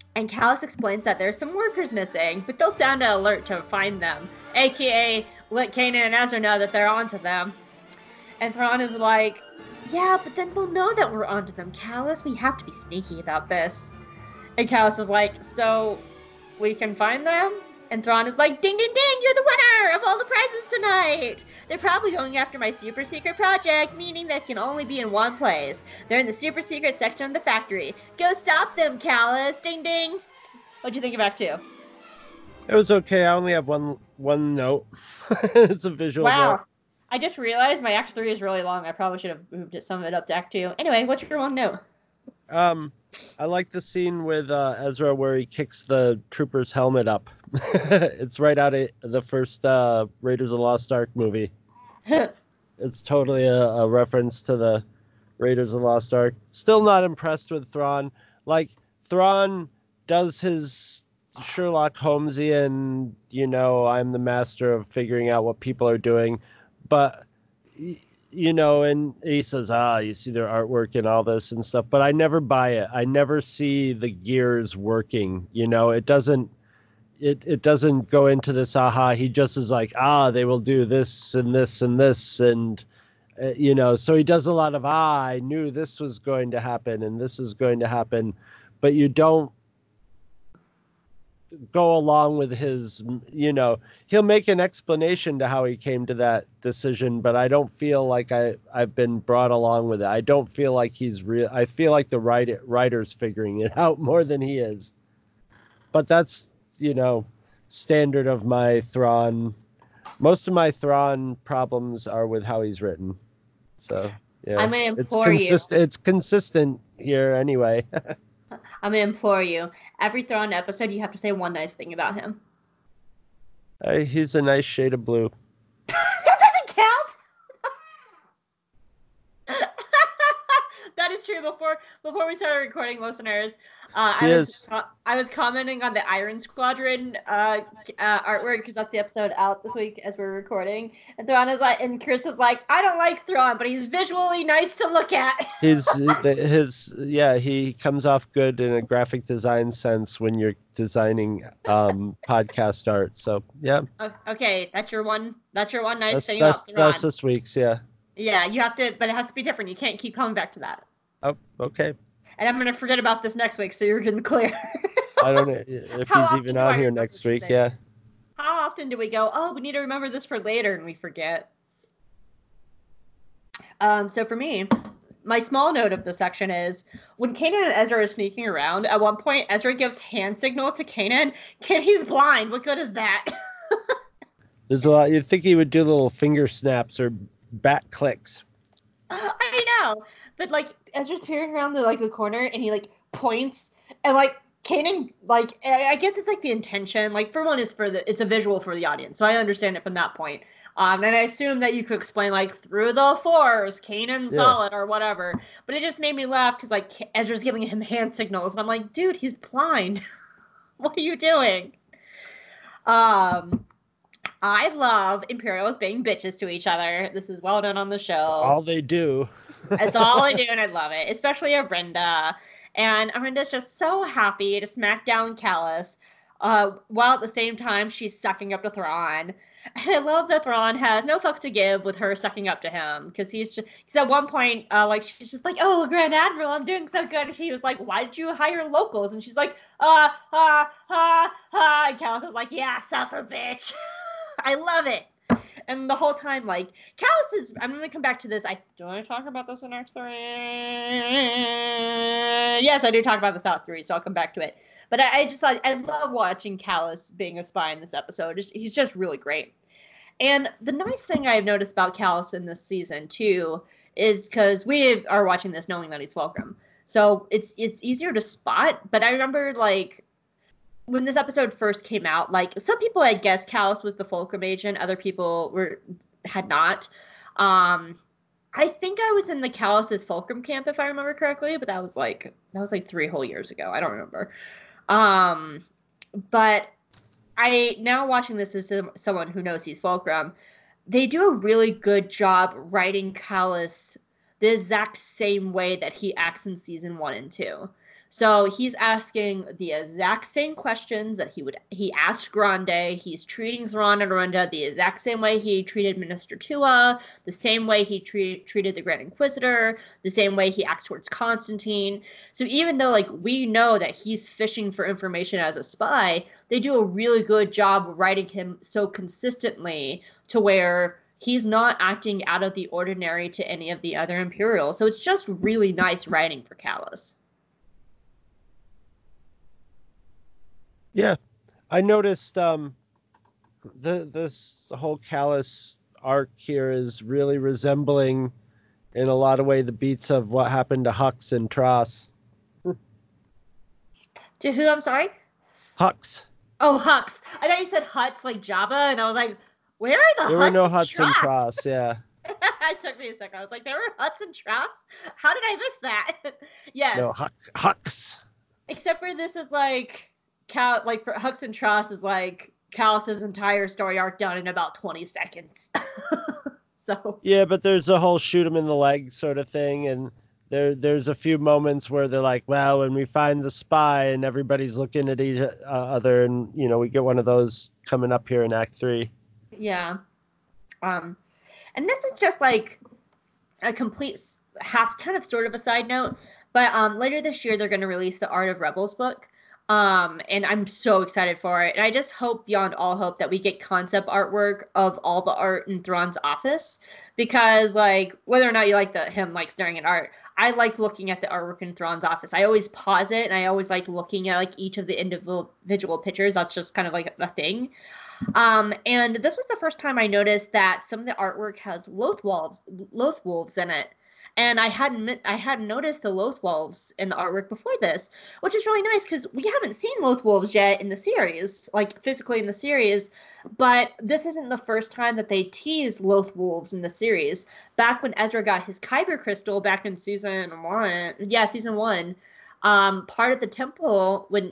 And Callus explains that there's some workers missing, but they'll sound an alert to find them, aka let Kanan and Ezra know that they're onto them. And Thrawn is like, yeah, but then they'll know that we're onto them, Callus. We have to be sneaky about this. And Callus is like, so we can find them? And Thrawn is like, ding, ding, ding, you're the winner of all the prizes tonight. They're probably going after my super secret project, meaning they can only be in one place. They're in the super secret section of the factory. Go stop them, Callus. Ding, ding. What'd you think of Act 2? It was okay. I only have one note. It's a visual Wow. note. I just realized my Act 3 is really long. I probably should have moved some of it up to Act 2. Anyway, what's your one note? I like the scene with Ezra where he kicks the trooper's helmet up. It's right out of the first Raiders of the Lost Ark movie. It's totally a reference to the Raiders of the Lost Ark. Still not impressed with Thrawn. Like, Thrawn does his Sherlock Holmesian, I'm the master of figuring out what people are doing. But, and he says, you see their artwork and all this and stuff. But I never buy it. I never see the gears working. It doesn't go into this, he just is like, they will do this and this and this. And, so he does a lot of, I knew this was going to happen and this is going to happen. But you don't go along with his, he'll make an explanation to how he came to that decision, but I don't feel like I've been brought along with it. I don't feel like he's real. I feel like the writer's figuring it out more than he is. But that's, standard of my Thrawn. Most of my Thrawn problems are with how he's written. So, yeah. I'm going to implore you. It's consistent here anyway. I'm going to implore you. Every Thrawn episode, you have to say one nice thing about him. He's a nice shade of blue. That doesn't count! That is true. Before we started recording, listeners, I was commenting on the Iron Squadron artwork because that's the episode out this week as we're recording. And Thrawn is like, and Chris is like, I don't like Thrawn, but he's visually nice to look at. He comes off good in a graphic design sense when you're designing podcast art. So yeah. Okay, that's your one nice thing about Thrawn. That's this week's, yeah. Yeah, you have to, but it has to be different. You can't keep coming back to that. Oh, okay. And I'm going to forget about this next week, so you're in the clear. I don't know if he's even on here next week, yeah. How often do we go, we need to remember this for later, and we forget? So for me, my small note of the section is, when Kanan and Ezra are sneaking around, at one point, Ezra gives hand signals to Kanan. He's blind. What good is that? There's a lot. You'd think he would do little finger snaps or bat clicks. I know. But, Ezra's peering around the corner, and he, points, and, Kanan, I guess it's, the intention. For one, it's a visual for the audience, so I understand it from that point. And I assume that you could explain, through the Force, Kanan saw it, or whatever. But it just made me laugh, because, Ezra's giving him hand signals, and I'm like, dude, he's blind. What are you doing? I love Imperials being bitches to each other. This is well done on the show. It's all they do. It's all I do, and I love it. Especially Arinda. And Arinda's just so happy to smack down Kallus, while at the same time she's sucking up to Thrawn. And I love that Thrawn has no fucks to give with her sucking up to him, because he's at one point, she's just like, oh, Grand Admiral, I'm doing so good. And he was like, why did you hire locals? And she's like, And Kallus is like, yeah, suffer, bitch. I love it. And the whole time, Kallus is, I'm going to come back to this. Do I talk about this in Act 3? Yes, I do talk about this in Act 3, so I'll come back to it. But I love watching Kallus being a spy in this episode. He's just really great. And the nice thing I've noticed about Kallus in this season, too, is because we are watching this knowing that he's Fulcrum. So it's easier to spot. But I remember, when this episode first came out, some people had guessed Kallus was the Fulcrum agent, other people had not. I think I was in the Kallus' Fulcrum camp, if I remember correctly, but that was 3 whole years ago. I don't remember. But I now watching this as someone who knows he's Fulcrum, they do a really good job writing Kallus the exact same way that he acts in season 1 and 2. So he's asking the exact same questions that he asked Grande. He's treating Thrawn and Orunda the exact same way he treated Minister Tua, the same way he treated the Grand Inquisitor, the same way he acts towards Constantine. So even though like we know that he's fishing for information as a spy, they do a really good job writing him so consistently to where he's not acting out of the ordinary to any of the other Imperials. So it's just really nice writing for Kallus. Yeah, I noticed the whole Kallus arc here is really resembling, in a lot of way, the beats of what happened to Hux and Tross. To who? I'm sorry. Hux. Oh, Hux. I thought you said Huts like Jabba, and I was like, where are the Huts? There were no Huts and and Tross. Yeah. It took me a second. I was like, there were Huts and Tross? How did I miss that? Yes. No, Hux. Except for this is like for Hux and Tross is like Kallus's entire story arc done in about 20 seconds. So yeah, but there's a whole shoot him in the leg sort of thing, and there's a few moments where they're like, well, when we find the spy, and everybody's looking at each other, and we get one of those coming up here in Act 3. Yeah. And this is just like a complete kind of sort of a side note, but later this year they're going to release the Art of Rebels book. And I'm so excited for it. And I just hope beyond all hope that we get concept artwork of all the art in Thrawn's office, because like whether or not you like him like staring at art, I like looking at the artwork in Thrawn's office. I always pause it, and I always like looking at like each of the individual pictures. That's just kind of like a thing. And this was the first time I noticed that some of the artwork has Loth wolves in it. And I hadn't noticed the Loth wolves in the artwork before this, which is really nice because we haven't seen Loth wolves yet in the series, like physically in the series. But this isn't the first time that they tease Loth wolves in the series. Back when Ezra got his Kyber crystal back in season 1, part of the temple when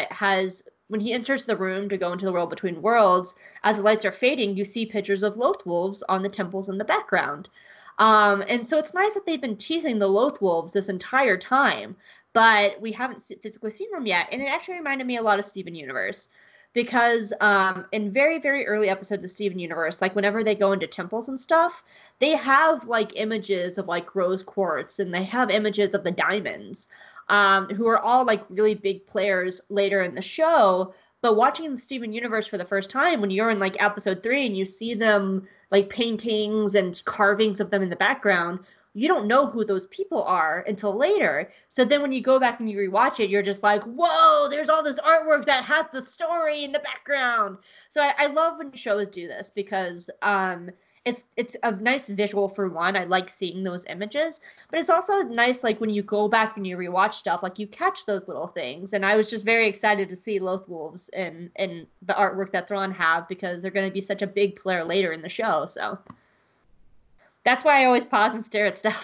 he enters the room to go into the world between worlds, as the lights are fading, you see pictures of Loth wolves on the temples in the background. And so it's nice that they've been teasing the Loth wolves this entire time, but we haven't physically seen them yet. And it actually reminded me a lot of Steven Universe, because in very, very early episodes of Steven Universe, like whenever they go into temples and stuff, they have like images of like rose quartz, and they have images of the diamonds, who are all like really big players later in the show. But watching the Steven Universe for the first time, when you're in like episode 3 and you see them like paintings and carvings of them in the background, you don't know who those people are until later. So then when you go back and you rewatch it, you're just like, whoa, there's all this artwork that has the story in the background. So I love when shows do this, because it's a nice visual for one. I like seeing those images, but it's also nice like when you go back and you rewatch stuff, like you catch those little things. And I was just very excited to see Loth wolves in the artwork that Thrawn have, because they're going to be such a big player later in the show. So that's why I always pause and stare at stuff.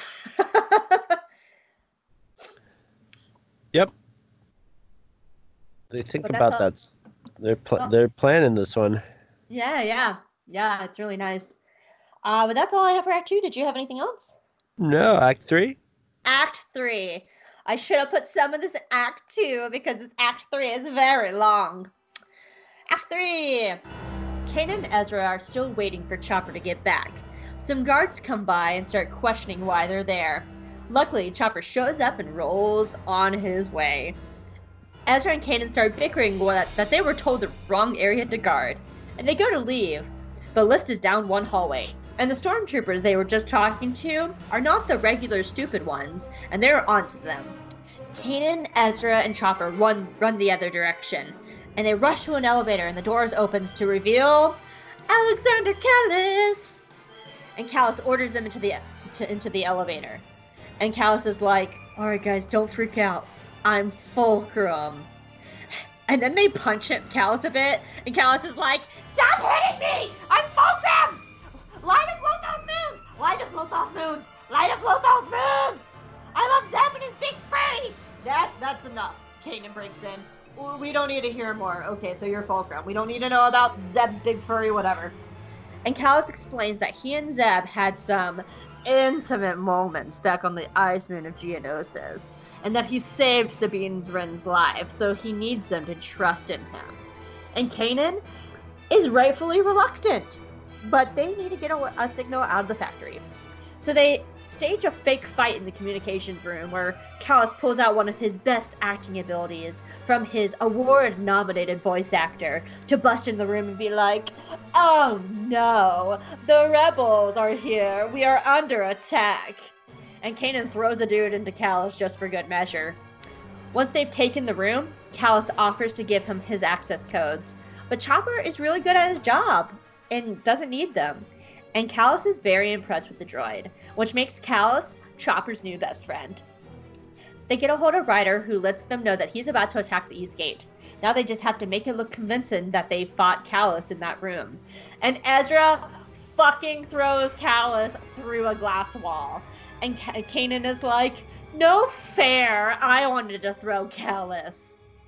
Yep. They think about that. They're planning this one. Yeah, it's really nice. But that's all I have for Act 2. Did you have anything else? No, Act 3? Act 3. I should have put some of this in Act 2, because this Act 3 is very long. Act 3. Kanan and Ezra are still waiting for Chopper to get back. Some guards come by and start questioning why they're there. Luckily, Chopper shows up and rolls on his way. Ezra and Kanan start bickering that they were told the wrong area to guard, and they go to leave. The list is down one hallway, and the stormtroopers they were just talking to are not the regular stupid ones, and they're onto them. Kanan, Ezra, and Chopper run the other direction, and they rush to an elevator, and the doors opens to reveal Alexander Kallus. And Kallus orders them into the elevator. And Kallus is like, alright guys, don't freak out. I'm Fulcrum. And then they punch Kallus a bit, and Kallus is like, stop hitting me! I'm Fulcrum! Light up Lotho's moons! Light up Lotho's moons! Light up Lotho's moons! I love Zeb and his big furry! That's enough. Kanan breaks in. We don't need to hear more. Okay, so you're Fulcrum. We don't need to know about Zeb's big furry, whatever. And Kallus explains that he and Zeb had some intimate moments back on the ice moon of Geonosis. and that he saved Sabine's Wren's life, so he needs them to trust in him. And Kanan is rightfully reluctant, but they need to get a signal out of the factory. So they stage a fake fight in the communications room where Callus pulls out one of his best acting abilities from his award-nominated voice actor to bust in the room and be like, "Oh no, the rebels are here. We are under attack." And Kanan throws a dude into Callus just for good measure. Once they've taken the room, Callus offers to give him his access codes, but Chopper is really good at his job and doesn't need them. And Callus is very impressed with the droid, which makes Callus Chopper's new best friend. They get a hold of Ryder, who lets them know that he's about to attack the East Gate. Now they just have to make it look convincing that they fought Callus in that room. And Ezra fucking throws Callus through a glass wall. And Kanan is like, "No fair, I wanted to throw Callus."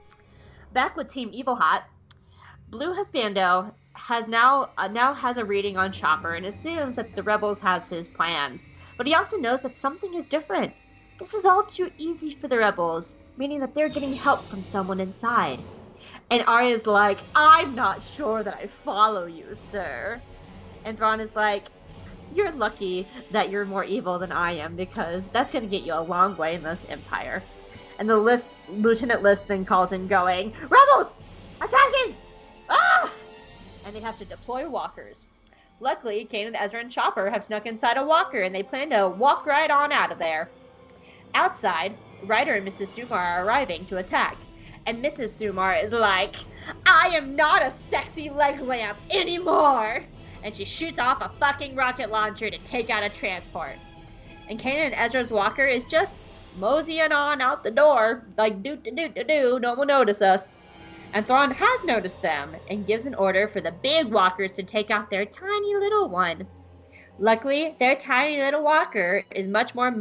Back with Team Evil Hot, Blue Husbando now has a reading on Chopper and assumes that the rebels has his plans. But he also knows that something is different. This is all too easy for the rebels, meaning that they're getting help from someone inside. And Arya's like, "I'm not sure that I follow you, sir." And Thrawn is like, "You're lucky that you're more evil than I am, because that's going to get you a long way in this empire." And Lieutenant List then calls in going, "Rebels! Attacking! Ah!" And they have to deploy walkers. Luckily, Kanan, Ezra, and Chopper have snuck inside a walker, and they plan to walk right on out of there. Outside, Ryder and Mrs. Sumar are arriving to attack. And Mrs. Sumar is like, "I am not a sexy leg lamp anymore!" And she shoots off a fucking rocket launcher to take out a transport. And Kanan and Ezra's walker is just moseying on out the door, like, do, no one notice us. And Thrawn has noticed them, and gives an order for the big walkers to take out their tiny little one. Luckily, their tiny little walker is much more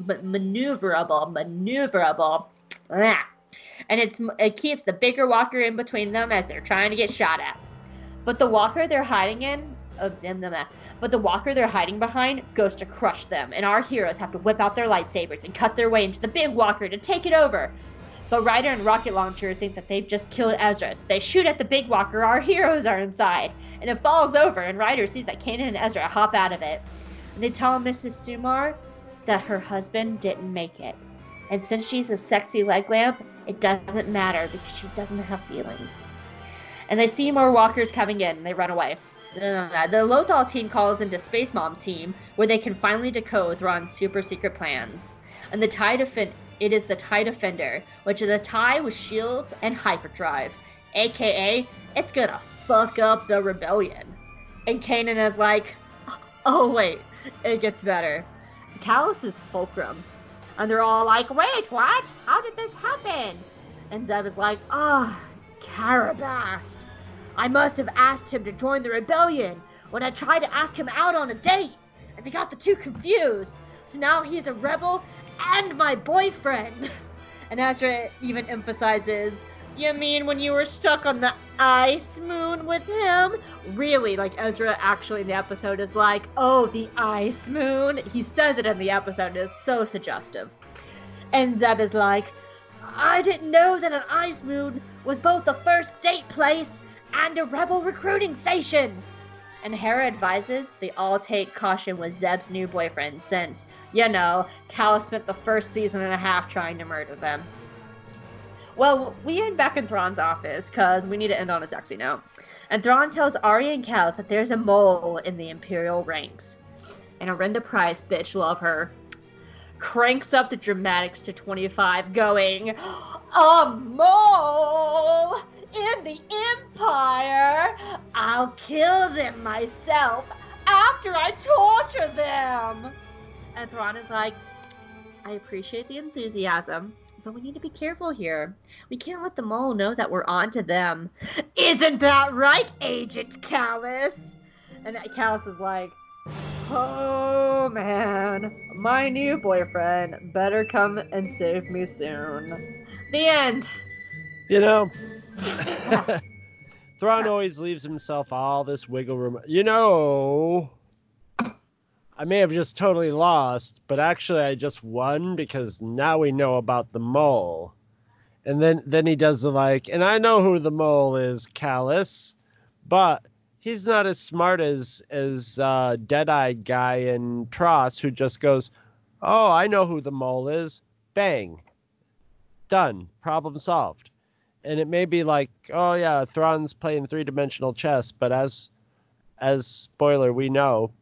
maneuverable. And it keeps the bigger walker in between them as they're trying to get shot at. But the walker they're hiding behind goes to crush them, and our heroes have to whip out their lightsabers and cut their way into the big walker to take it over. But Ryder and Rocket Launcher think that they've just killed Ezra, so they shoot at the big walker. Our heroes are inside, and it falls over, and Ryder sees that Kanan and Ezra hop out of it. And they tell Mrs. Sumar that her husband didn't make it. And since she's a sexy leg lamp, it doesn't matter because she doesn't have feelings. And they see more walkers coming in, and they run away. The Lothal team calls into Space Mom team, where they can finally decode Thrawn's super secret plans. And it is the TIE Defender, which is a TIE with shields and hyperdrive, aka it's gonna fuck up the rebellion. And Kanan is like, "Oh wait, it gets better." Callus is Fulcrum, and they're all like, "Wait, what? How did this happen?" And Zeb is like, Carabast. I must have asked him to join the rebellion when I tried to ask him out on a date, and they got the two confused. So now he's a rebel and my boyfriend." And Ezra even emphasizes, "You mean when you were stuck on the ice moon with him?" Really, like Ezra actually in the episode is like, "Oh, the ice moon." He says it in the episode, and it's so suggestive. And Zeb is like, "I didn't know that an ice moon was both the first date place and a rebel recruiting station." And Hera advises they all take caution with Zeb's new boyfriend since, Callus spent the first season and a half trying to murder them. Well, we end back in Thrawn's office because we need to end on a sexy note. And Thrawn tells Arya and Callus that there's a mole in the Imperial ranks. And Arenda Price, bitch love her, cranks up the dramatics to 25 going, "A mole in the Empire? I'll kill them myself after I torture them." And Thrawn is like, "I appreciate the enthusiasm, but we need to be careful here. We can't let the mole know that we're on to them." "Isn't that right, Agent Callus?" And Callus is like, "Oh man, my new boyfriend better come and save me soon." The end. Thrawn always leaves himself all this wiggle room. I may have just totally lost, but actually I just won because now we know about the mole. And then he does the like, and I know who the mole is, Callus, but he's not as smart as Dead-Eyed guy in Tross who just goes, oh, I know who the mole is. Bang. Done. Problem solved. And it may be like, oh yeah, Thrawn's playing three-dimensional chess, but as spoiler, we know.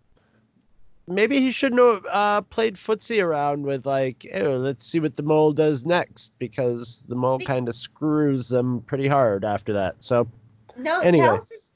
Maybe he shouldn't have played footsie around with like, oh, let's see what the mole does next, because the mole kind of screws them pretty hard after that. So no, anyway. Callus is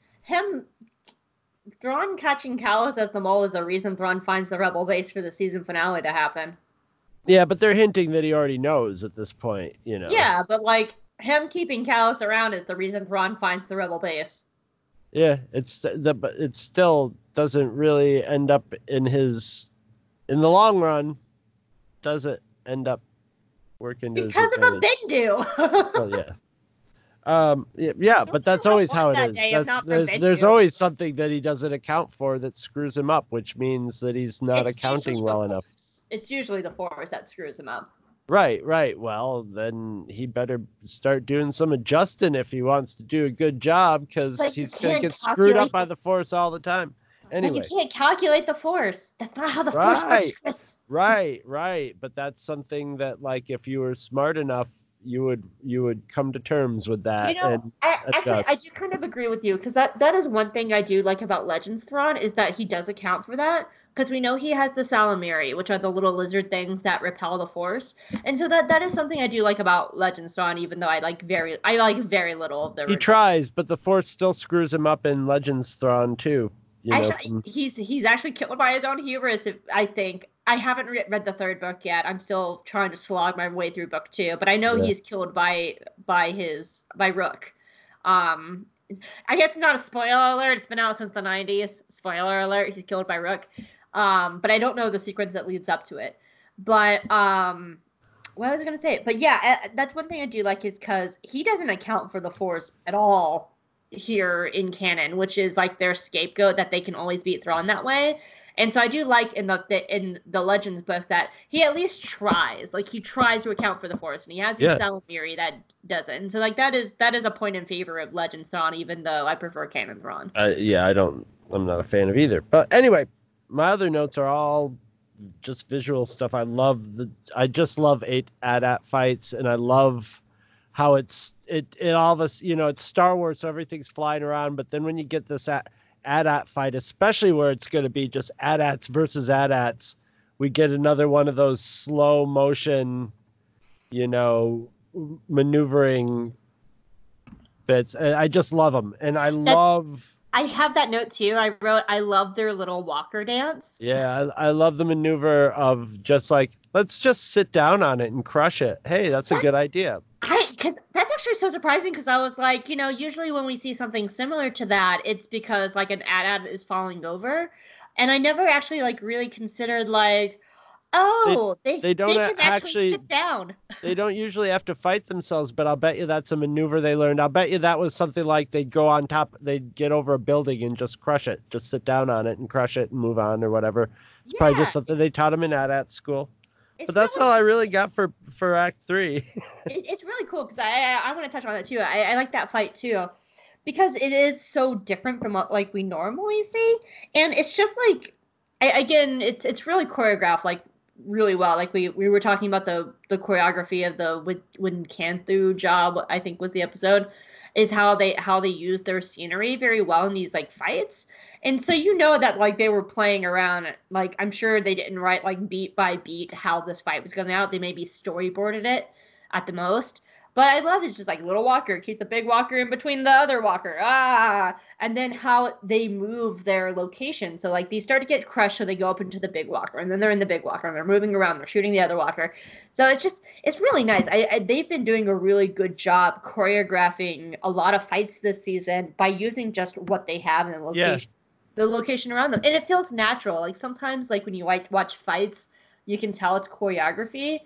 Thrawn catching Callus as the mole is the reason Thrawn finds the rebel base for the season finale to happen. Yeah, but they're hinting that he already knows at this point, you know. Yeah, but like him keeping Callus around is the reason Thrawn finds the rebel base. Yeah, but it still doesn't really end up in the long run. Does it end up working to his advantage? Because of a Bendu. Oh yeah. Yeah, but that's always how it is. There's always something that he doesn't account for that screws him up, which means that he's not accounting well enough. It's usually the Force that screws him up. Right. Well, then he better start doing some adjusting if he wants to do a good job, because he's going to get screwed up by the Force all the time. Anyway. But you can't calculate the Force. That's not how the Force works, Chris. Right. But that's something that, like, if you were smart enough, you would come to terms with that. Actually, I do kind of agree with you, because that is one thing I do like about Legends Thrawn, is that he does account for that. Because we know he has the Salamiri, which are the little lizard things that repel the Force, and so that is something I do like about Legends Thrawn, even though I like very little of the. He tries, but the Force still screws him up in Legends Thrawn too. He's actually killed by his own hubris. I think I haven't read the third book yet. I'm still trying to slog my way through book 2, but I know he's killed by Rook. I guess it's not a spoiler alert. It's been out since the 90s. Spoiler alert: he's killed by Rook. But I don't know the sequence that leads up to it. But what was I going to say? But yeah, that's one thing I do like, is because he doesn't account for the Force at all here in canon, which is like their scapegoat, that they can always beat Thrawn that way. And so I do like in the Legends book that he at least tries. Like, he tries to account for the Force, and he has the Salamiri that doesn't. And so like that is a point in favor of Legends Thrawn, even though I prefer canon Thrawn. I'm not a fan of either. But anyway, my other notes are all just visual stuff. I just love 8 AT-AT fights, and I love how it all of us, it's Star Wars, so everything's flying around. But then when you get this AT-AT fight, especially where it's going to be just AT-ATs versus AT-ATs, we get another one of those slow motion, maneuvering bits. I just love them, and I have that note too. I wrote, I love their little walker dance. Yeah, I love the maneuver of just like, let's just sit down on it and crush it. Hey, that's a good idea. Because that's actually so surprising, because I was like, usually when we see something similar to that, it's because like an AT-AT is falling over. And I never actually like really considered like, they don't actually sit down. They don't usually have to fight themselves, but I'll bet you that's a maneuver they learned. I'll bet you that was something like they'd go on top, they'd get over a building and just crush it, just sit down on it and crush it and move on or whatever. It's probably just something they taught them in AT-AT school. But that's all I really got for Act 3. It's really cool, because I want to touch on that too. I like that fight too, because it is so different from what like we normally see, and it's just like, it's really choreographed like really well. Like we were talking about the choreography of the Win Canthu job, I think was the episode, is how they use their scenery very well in these like fights. And so that like they were playing around, like I'm sure they didn't write like beat by beat how this fight was going out. They maybe storyboarded it at the most. But I love it's just like little walker, keep the big walker in between the other walker. And then how they move their location. So like they start to get crushed, so they go up into the big walker, and then they're in the big walker, and they're moving around, they're shooting the other walker. So it's really nice. They've been doing a really good job choreographing a lot of fights this season by using just what they have in the location. Yeah. The location around them, and it feels natural. Like sometimes, like when you watch fights, you can tell it's choreography,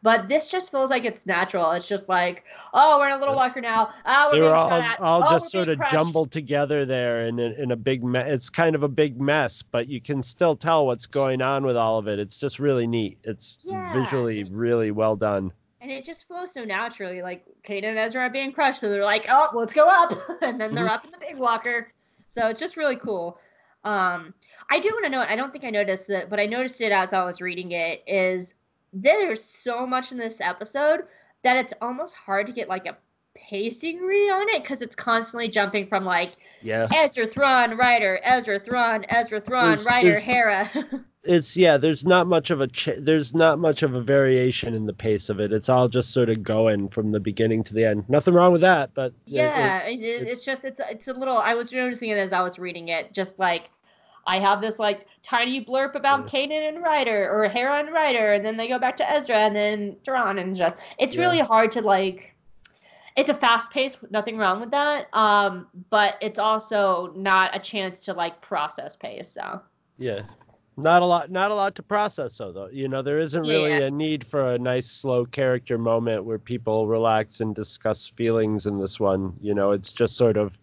But this just feels like it's natural. It's just like, oh, we're in a little walker now. Oh, They we're were being shot at. all Oh, just we're sort being of crushed. jumbled together there in a big mess. It's kind of a big mess, but you can still tell what's going on with all of it. It's just really neat. It's visually really well done. And it just flows so naturally. Like, Kanan and Ezra are being crushed, so they're like, oh, let's go up. And then they're up in the big walker. So it's just really cool. I do want to note, I don't think I noticed it, but I noticed it as I was reading it, is there's so much in this episode that it's almost hard to get like a pacing read on it, because it's constantly jumping from like Ezra Thrawn, Ryder, Ezra Thrawn, Ezra Thrawn, Ryder, Hera. There's not much of a variation in the pace of it. It's all just sort of going from the beginning to the end. Nothing wrong with that, but it's a little. I was noticing it as I was reading it, just like I have this like tiny blurb about Kanan and Ryder, or Hera and Ryder, and then they go back to Ezra and then Thrawn, and just it's really hard to like. It's a fast pace, nothing wrong with that. But it's also not a chance to like process pace. So not a lot to process though. You know, there isn't really a need for a nice slow character moment where people relax and discuss feelings in this one. You know, it's just sort of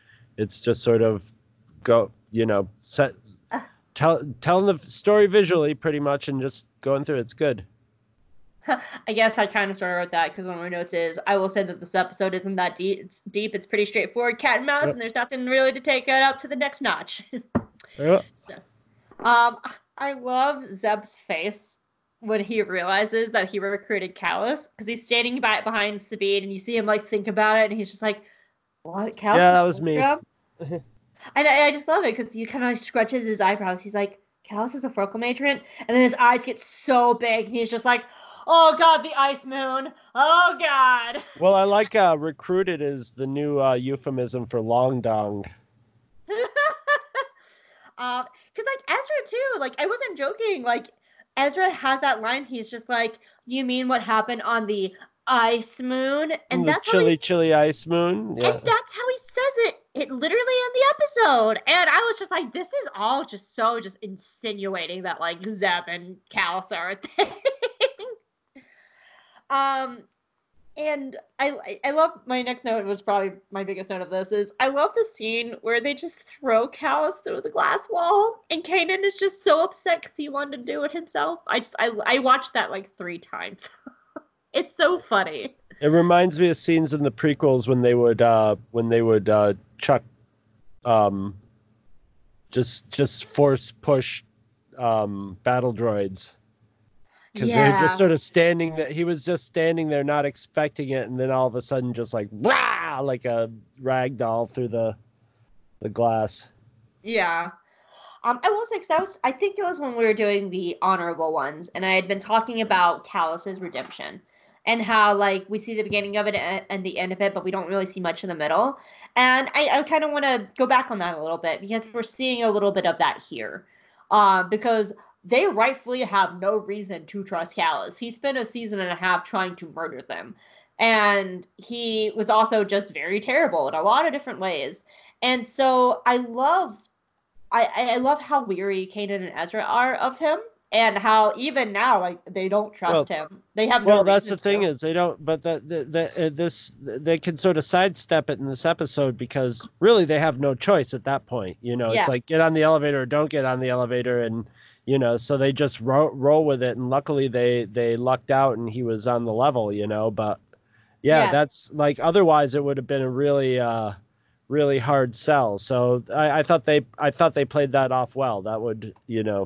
go. You know, telling the story visually pretty much and just going through. It's good. I guess I kind of sort of wrote that because one of my notes is, I will say that this episode isn't that deep. It's pretty straightforward cat and mouse, and there's nothing really to take it up to the next notch. So, I love Zeb's face when he realizes that he recruited Kallus, because he's standing behind Sabine, and you see him like think about it, and he's just like, "What, Kallus?" Yeah, that was me. And I just love it because he kind of scrunches his eyebrows. He's like, "Kallus is a Frokel matron," and then his eyes get so big, and he's just like, "Oh God, the Ice Moon! Oh God!" Well, I like recruited is the new euphemism for long donged. Because like Ezra too, like I wasn't joking. Like Ezra has that line. He's just like, "You mean what happened on the Ice Moon?" And that's chilly Ice Moon. Yeah. And that's how he says it. It literally in the episode. And I was just like, this is all just so just insinuating that like Zeb and Kallus are a thing. And I love, my next note was probably my biggest note of this, is I love the scene where they just throw Kallus through the glass wall, and Kanan is just so upset because he wanted to do it himself. I watched that like 3 times. It's so funny. It reminds me of scenes in the prequels when they would chuck just force push battle droids. Because they're just sort of standing there. He was just standing there not expecting it, and then all of a sudden just like, rah, like a rag doll through the glass. Yeah. I will say, because I think it was when we were doing the honorable ones, and I had been talking about Kallus's redemption, and how like we see the beginning of it and the end of it, but we don't really see much in the middle. And I kind of want to go back on that a little bit, because we're seeing a little bit of that here. Because they rightfully have no reason to trust Kallus. He spent a season and a half trying to murder them. And he was also just very terrible in a lot of different ways. And so I love how weary Kanan and Ezra are of him, and how even now, like, they don't trust him. They have no reason that's the thing is they don't, but they can sort of sidestep it in this episode, because really they have no choice at that point. You know, it's like, get on the elevator or don't get on the elevator, and you know, so they just roll with it, and luckily they lucked out and he was on the level, you know. But that's like, otherwise it would have been a really hard sell. So I thought they played that off well. That would, you know.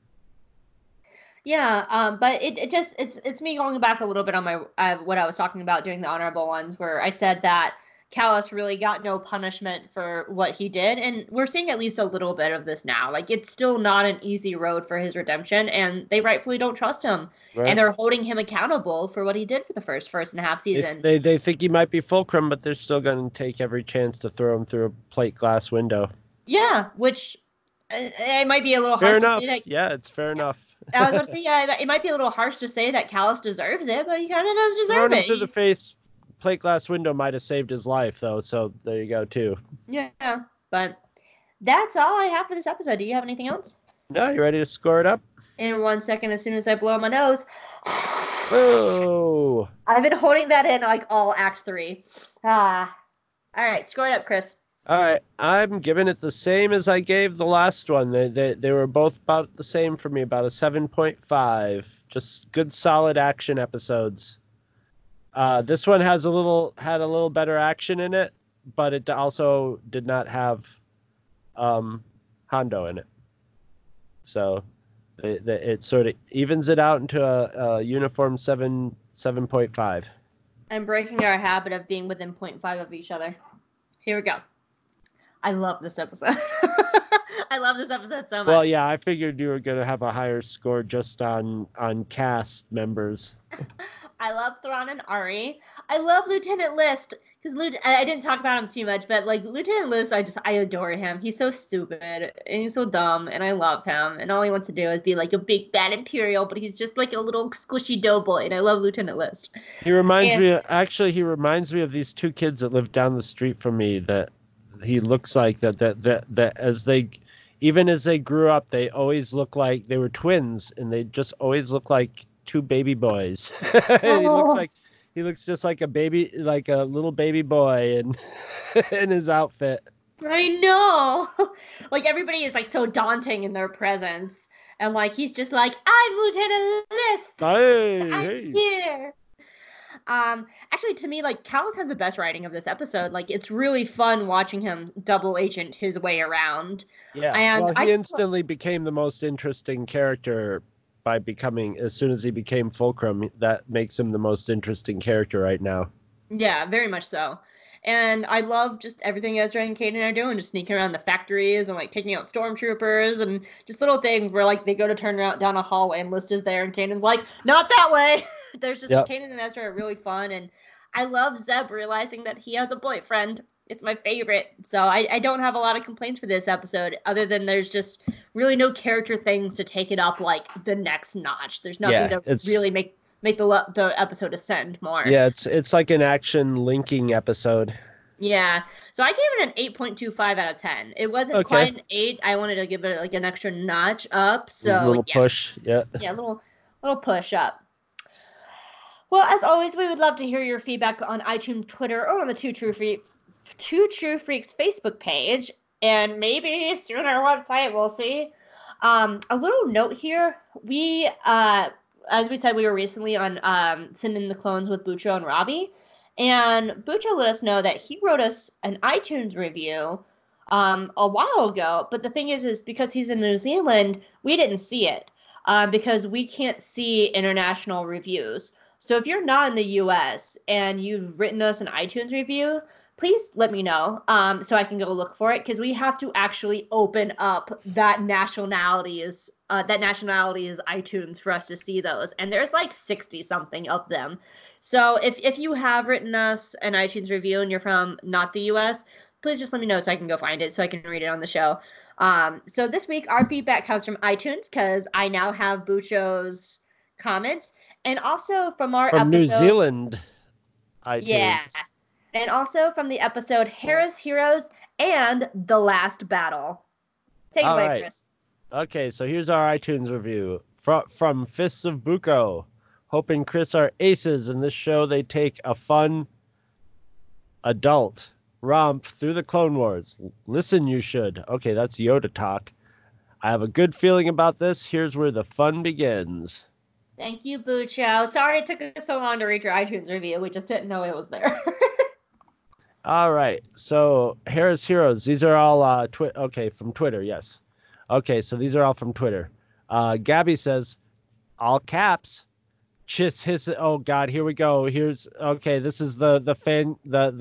Yeah, but it's me going back a little bit on my what I was talking about doing the honorable ones, where I said that Kallus really got no punishment for what he did, and we're seeing at least a little bit of this now. Like, it's still not an easy road for his redemption, and they rightfully don't trust him, and they're holding him accountable for what he did for the first and a half season. They think he might be Fulcrum, but they're still going to take every chance to throw him through a plate glass window. Yeah, which it might be a little fair harsh enough. to say that. Yeah, it's fair enough. I was going to say, it might be a little harsh to say that Kallus deserves it, but he kind of does deserve Throwing it. him through the face, plate glass window might have saved his life, though, so there you go, too. Yeah, but that's all I have for this episode. Do you have anything else? No, you ready to score it up? In 1 second, as soon as I blow my nose. Oh. I've been holding that in like all Act 3. All right, score it up, Chris. All right, I'm giving it the same as I gave the last one. They were both about the same for me, about a 7.5. Just good, solid action episodes. This one had a little better action in it, but it also did not have Hondo in it. So it sort of evens it out into a uniform 7.5. I'm breaking our habit of being within 0.5 of each other. Here we go. I love this episode. I love this episode so much. Well, yeah, I figured you were going to have a higher score just on cast members. I love Thrawn and Ari. I love Lieutenant List. Because I didn't talk about him too much, but like Lieutenant List, I adore him. He's so stupid and he's so dumb, and I love him. And all he wants to do is be like a big bad Imperial, but he's just like a little squishy doughboy, and I love Lieutenant List. He reminds me of these two kids that live down the street from me that he looks like that as they grew up, they always look like they were twins, and they just always look like two baby boys. He looks just like a baby, like a little baby boy in his outfit. I know. Like everybody is like so daunting in their presence, and like he's just like, I'm Lieutenant List. I'm here. Actually, to me, like Callus has the best writing of this episode. Like it's really fun watching him double agent his way around. Yeah. And he instantly became the most interesting character. By becoming, as soon as he became Fulcrum, that makes him the most interesting character right now. Yeah, very much so. And I love just everything Ezra and Kanan are doing, just sneaking around the factories and like taking out stormtroopers and just little things where like they go to turn down a hallway and List is there and Kanan's like, not that way. There's just Kanan and Ezra are really fun, and I love Zeb realizing that he has a boyfriend. It's my favorite. So I don't have a lot of complaints for this episode, other than there's just really no character things to take it up like the next notch. There's nothing to really make the episode ascend more. Yeah, it's like an action linking episode. Yeah. So I gave it an 8.25 out of 10. It wasn't quite an 8. I wanted to give it like an extra notch up. So a little push. Yeah. Yeah, little push up. Well, as always, we would love to hear your feedback on iTunes, Twitter, or on the Two True Freaks Facebook page, and maybe soon our website. We'll see. A little note here: we, as we said, we were recently on Sending the Clones with Bucho and Robbie, and Bucho let us know that he wrote us an iTunes review a while ago. But the thing is because he's in New Zealand, we didn't see it because we can't see international reviews. So if you're not in the U.S. and you've written us an iTunes review, please let me know so I can go look for it, because we have to actually open up that nationality's iTunes for us to see those. And there's like 60-something of them. So if you have written us an iTunes review and you're from not the U.S., please just let me know so I can go find it so I can read it on the show. So this week our feedback comes from iTunes because I now have Bucho's comment. And also from New Zealand iTunes. Yeah. And also from the episode Hera's Heroes and The Last Battle. Take it away, Chris. Okay, so here's our iTunes review. From Fists of Buko. Hope and Chris are aces. In this show, they take a fun adult romp through the Clone Wars. Listen, you should. Okay, that's Yoda talk. I have a good feeling about this. Here's where the fun begins. Thank you, Bucho. Sorry it took us so long to read your iTunes review. We just didn't know it was there. All right. So Hera's Heroes. These are all from Twitter. Yes. Okay. So these are all from Twitter. Gabby says, all caps. Chiss hiss. Oh God. Here we go. This is the fan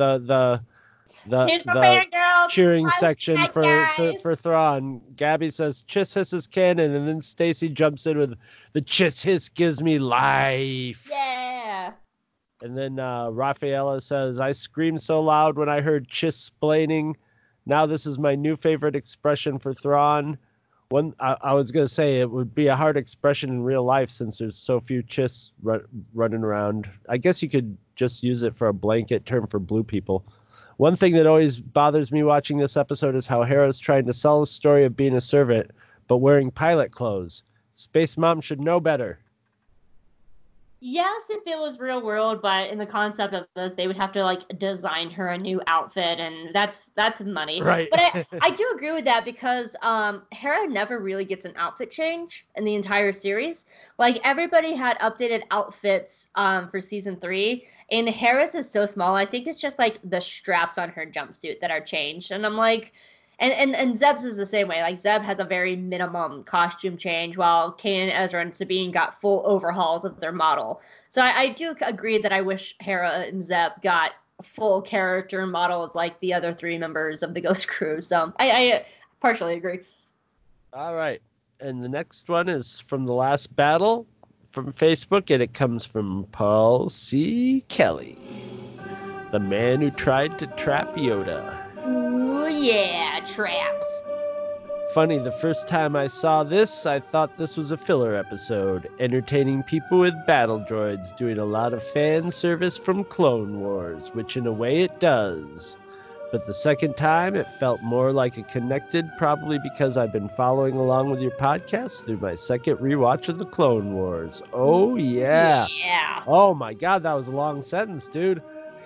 the cheering section for Thrawn. Gabby says Chiss hiss is canon, and then Stacy jumps in with the Chiss hiss gives me life. Yeah. And then Rafaela says, I screamed so loud when I heard Chiss-splaining. Now this is my new favorite expression for Thrawn. I was going to say it would be a hard expression in real life since there's so few Chiss running around. I guess you could just use it for a blanket term for blue people. One thing that always bothers me watching this episode is how Hera's trying to sell the story of being a servant, but wearing pilot clothes. Space Mom should know better. Yes, if it was real world, but in the concept of this, they would have to like design her a new outfit, and that's money. Right. But I do agree with that because Hera never really gets an outfit change in the entire series. Like everybody had updated outfits for season 3, and Hera's is so small. I think it's just like the straps on her jumpsuit that are changed, and I'm like. And Zeb's is the same way. Like Zeb has a very minimum costume change, while Kanan, Ezra, and Sabine got full overhauls of their model. So I do agree that I wish Hera and Zeb got full character models like the other 3 members of the Ghost Crew. So I partially agree. All right. And the next one is from The Last Battle from Facebook, and it comes from Paul C. Kelly, the man who tried to trap Yoda. Ooh, yeah, traps. Funny, the first time I saw this, I thought this was a filler episode, entertaining people with battle droids, doing a lot of fan service from Clone Wars, which in a way it does. But the second time, it felt more like it connected, probably because I've been following along with your podcast through my second rewatch of the Clone Wars. Oh, yeah. Yeah. Oh, my God, that was a long sentence, dude.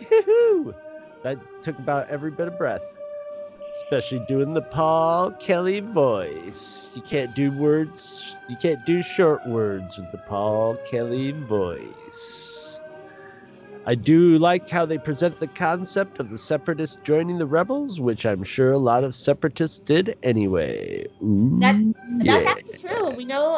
That took about every bit of breath. Especially doing the Paul Kelly voice. You can't do short words with the Paul Kelly voice. I do like how they present the concept of the Separatists joining the Rebels, which I'm sure a lot of Separatists did anyway. Ooh, That's actually true. We know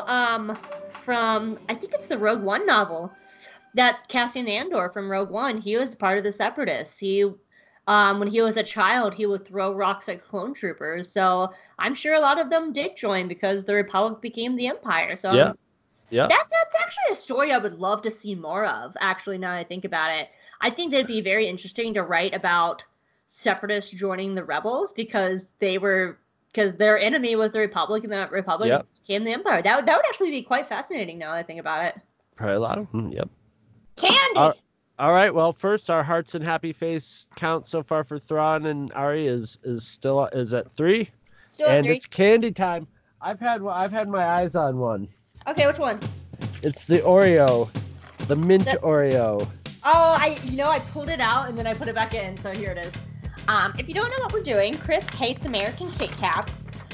from, I think it's the Rogue One novel, that Cassian Andor from Rogue One, he was part of the Separatists. When he was a child, he would throw rocks at clone troopers. So I'm sure a lot of them did join because the Republic became the Empire. So yeah. That's actually a story I would love to see more of, actually, now that I think about it. I think that'd be very interesting to write about Separatists joining the Rebels because their enemy was the Republic, and the Republic became the Empire. That would actually be quite fascinating now that I think about it. Probably a lot of them, yep. Candy! All right. Well, first, our hearts and happy face count so far for Thrawn and Ari is at 3. Still at 3. And it's candy time. I've had my eyes on one. Okay, which one? It's the Oreo, the mint Oreo. Oh, I pulled it out and then I put it back in. So here it is. If you don't know what we're doing, Chris hates American Kit Kats.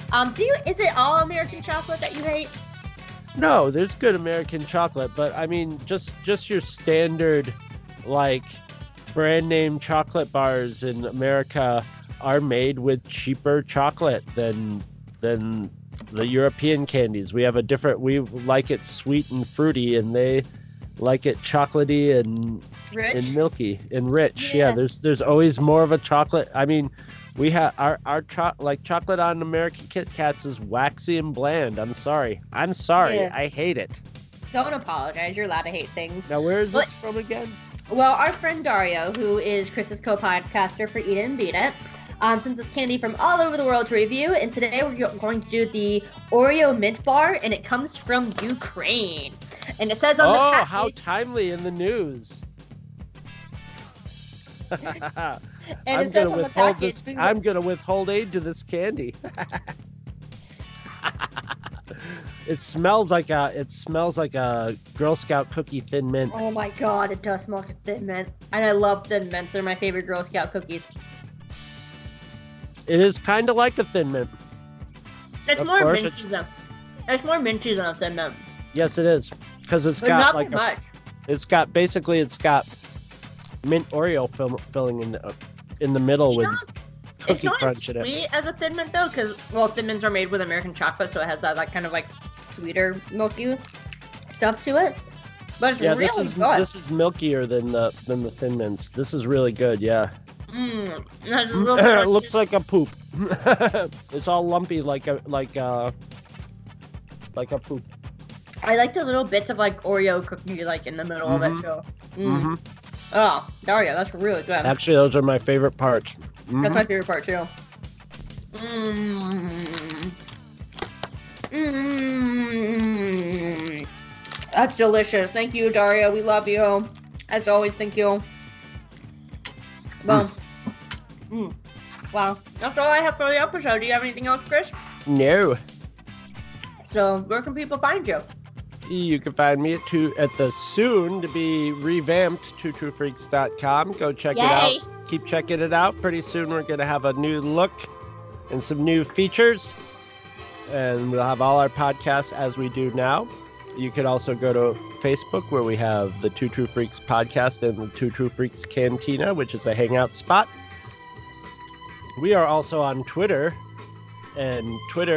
Is it all American chocolate that you hate? No, there's good American chocolate, but I mean just your standard, like, brand name chocolate bars in America are made with cheaper chocolate than the European candies. We like it sweet and fruity, and they like it chocolatey and rich? And milky and rich. Yeah, there's always more of a chocolate. I mean, we have our chocolate on American Kit Kats is waxy and bland. I'm sorry. Yeah. I hate it. Don't apologize. You're allowed to hate things. Now, where is this from again? Well, our friend Dario, who is Chris's co-podcaster for Eat It and Beat It, sends us candy from all over the world to review, and today we're going to do the Oreo Mint Bar, and it comes from Ukraine. And it says on the package... Oh, how timely in the news. I'm going to withhold aid to this candy. It smells like a Girl Scout cookie Thin Mint. Oh my god, it does smell like a Thin Mint. And I love Thin Mints. They're my favorite Girl Scout cookies. It is kind of like a Thin Mint. It's more minty though. It's more minty than a Thin Mint. Yes, it is. Because it's got like much. It's got mint Oreo filling in the middle with cookie crunch in it. It's not as sweet as a Thin Mint though, because Thin Mints are made with American chocolate, so it has that like kind of like sweeter, milky stuff to it. But it's really good. This is milkier than the Thin Mints. This is really good. Yeah. It looks like a poop. It's all lumpy like a poop. I like the little bits of like Oreo cookie like in the middle of it too. Oh, Dario, that's really good. Actually, those are my favorite parts. That's my favorite part too. That's delicious. Thank you, Dario. We love you. As always, thank you. Well, wow. That's all I have for the episode. Do you have anything else, Chris? No. So, where can people find you? You can find me at the soon-to-be revamped twotruefreaks.com. Go check it out. Keep checking it out. Pretty soon we're going to have a new look and some new features. And we'll have all our podcasts as we do now. You can also go to Facebook, where we have the Two True Freaks podcast and the Two True Freaks Cantina, which is a hangout spot. We are also on Twitter, and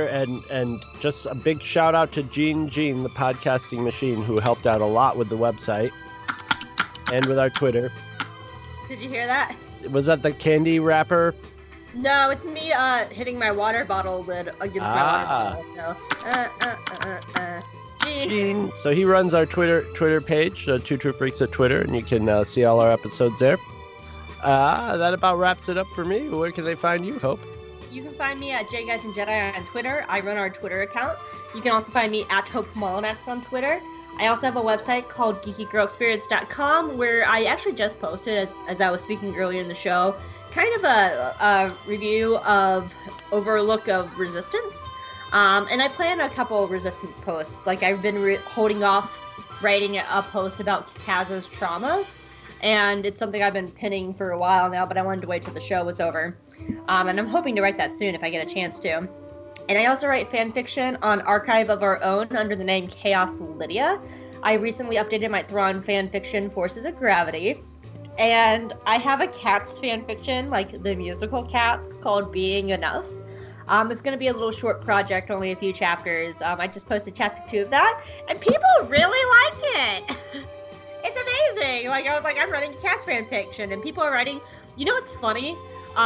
just a big shout out to Gene, the podcasting machine, who helped out a lot with the website and with our Twitter. Did you hear that? Was that the candy wrapper? No, it's me hitting my water bottle lid against my water bottle. So, Gene. So he runs our Twitter page, Two True Freaks at Twitter, and you can see all our episodes there. That about wraps it up for me. Where can they find you, Hope? You can find me at JGuysandJedi on Twitter. I run our Twitter account. You can also find me at Hope Molinax on Twitter. I also have a website called GeekyGirlExperience.com, where I actually just posted, as I was speaking earlier in the show, kind of a review of Overlook of Resistance. And I plan a couple Resistance posts. Like, I've been holding off writing a post about Kaz's trauma, and it's something I've been pinning for a while now, but I wanted to wait till the show was over. And I'm hoping to write that soon if I get a chance to. And I also write fan fiction on Archive of Our Own under the name Chaos Lydia. I recently updated my Thrawn fan fiction, Forces of Gravity. And I have a Cats fan fiction, like the musical Cats, called Being Enough. It's going to be a little short project, only a few chapters. I just posted chapter 2 of that, and people really like it. It's amazing. Like, I was like, I'm writing Cats fan fiction, and people are writing. You know what's funny?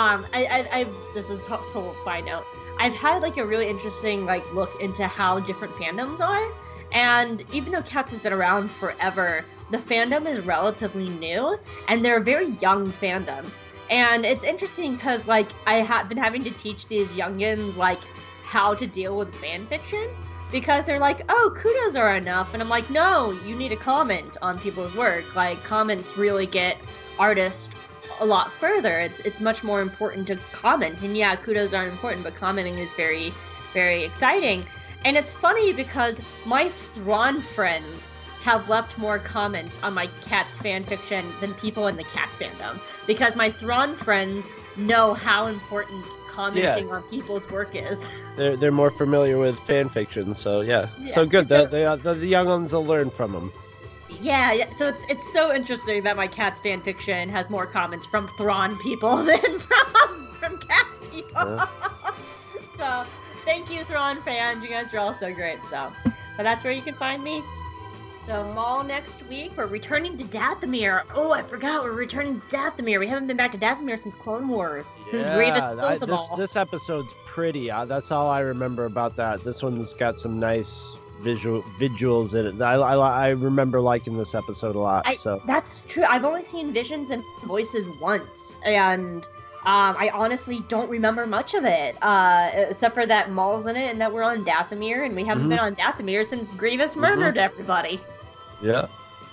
This is a total side note. I've had like a really interesting look into how different fandoms are, and even though Cats has been around forever, the fandom is relatively new, and they're a very young fandom. And it's interesting because, I have been having to teach these youngins, how to deal with fan fiction. Because they're like, oh, kudos are enough. And I'm like, no, you need to comment on people's work. Comments really get artists a lot further. It's much more important to comment. And yeah, kudos are important, but commenting is very, very exciting. And it's funny because my Thrawn friends have left more comments on my Cats fanfiction than people in the Cats fandom, because my Thrawn friends know how important commenting on people's work is. They're more familiar with fanfiction, so yeah. So good. The young ones will learn from them. Yeah. So it's so interesting that my Cats fanfiction has more comments from Thrawn people than from Cats people. So thank you, Thrawn fans. You guys are all so great. So, but that's where you can find me. So Maul next week, we're returning to Dathomir. Oh, I forgot, we're returning to Dathomir. We haven't been back to Dathomir since Clone Wars, since Grievous killed them all. This episode's pretty. That's all I remember about that. This one's got some nice visuals in it. I remember liking this episode a lot. That's true. I've only seen visions and voices once, and I honestly don't remember much of it, except for that Maul's in it and that we're on Dathomir, and we haven't been on Dathomir since Grievous murdered everybody. Yeah.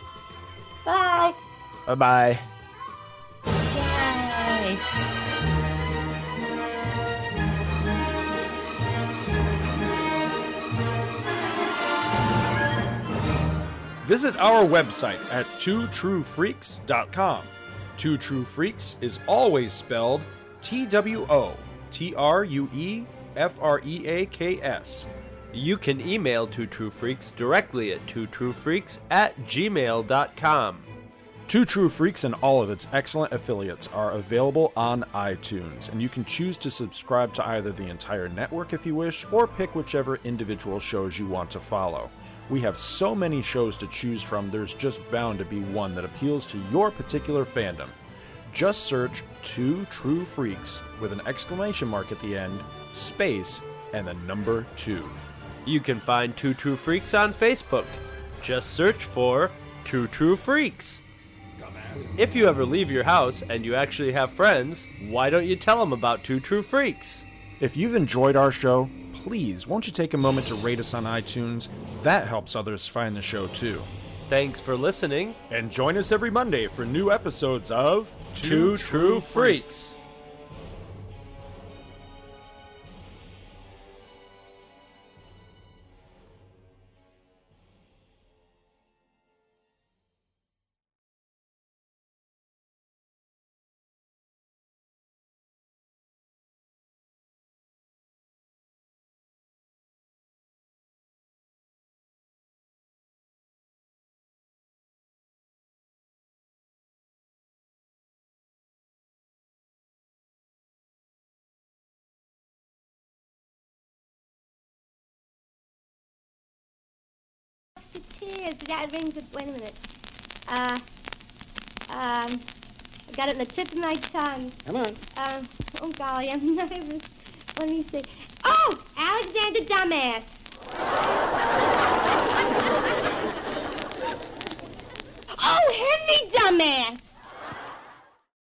Bye. Bye-bye. Yay. Visit our website at twotruefreaks.com. Two True Freaks is always spelled TWOTRUEFREAKS. You can email Two True Freaks directly at twotruefreaks@gmail.com. Two True Freaks and all of its excellent affiliates are available on iTunes, and you can choose to subscribe to either the entire network if you wish, or pick whichever individual shows you want to follow. We have so many shows to choose from, there's just bound to be one that appeals to your particular fandom. Just search Two True Freaks with an exclamation mark at the end, space, and the number 2. You can find Two True Freaks on Facebook. Just search for Two True Freaks. Dumbass. If you ever leave your house and you actually have friends, why don't you tell them about Two True Freaks? If you've enjoyed our show, please won't you take a moment to rate us on iTunes? That helps others find the show too. Thanks for listening, and join us every Monday for new episodes of Two True Freaks. is. That rings. Wait a minute. I got it in the tip of my tongue. Come on. Oh, golly, I'm nervous. Let me see. Oh, Alexander Dumbass. Oh, Henry Dumbass.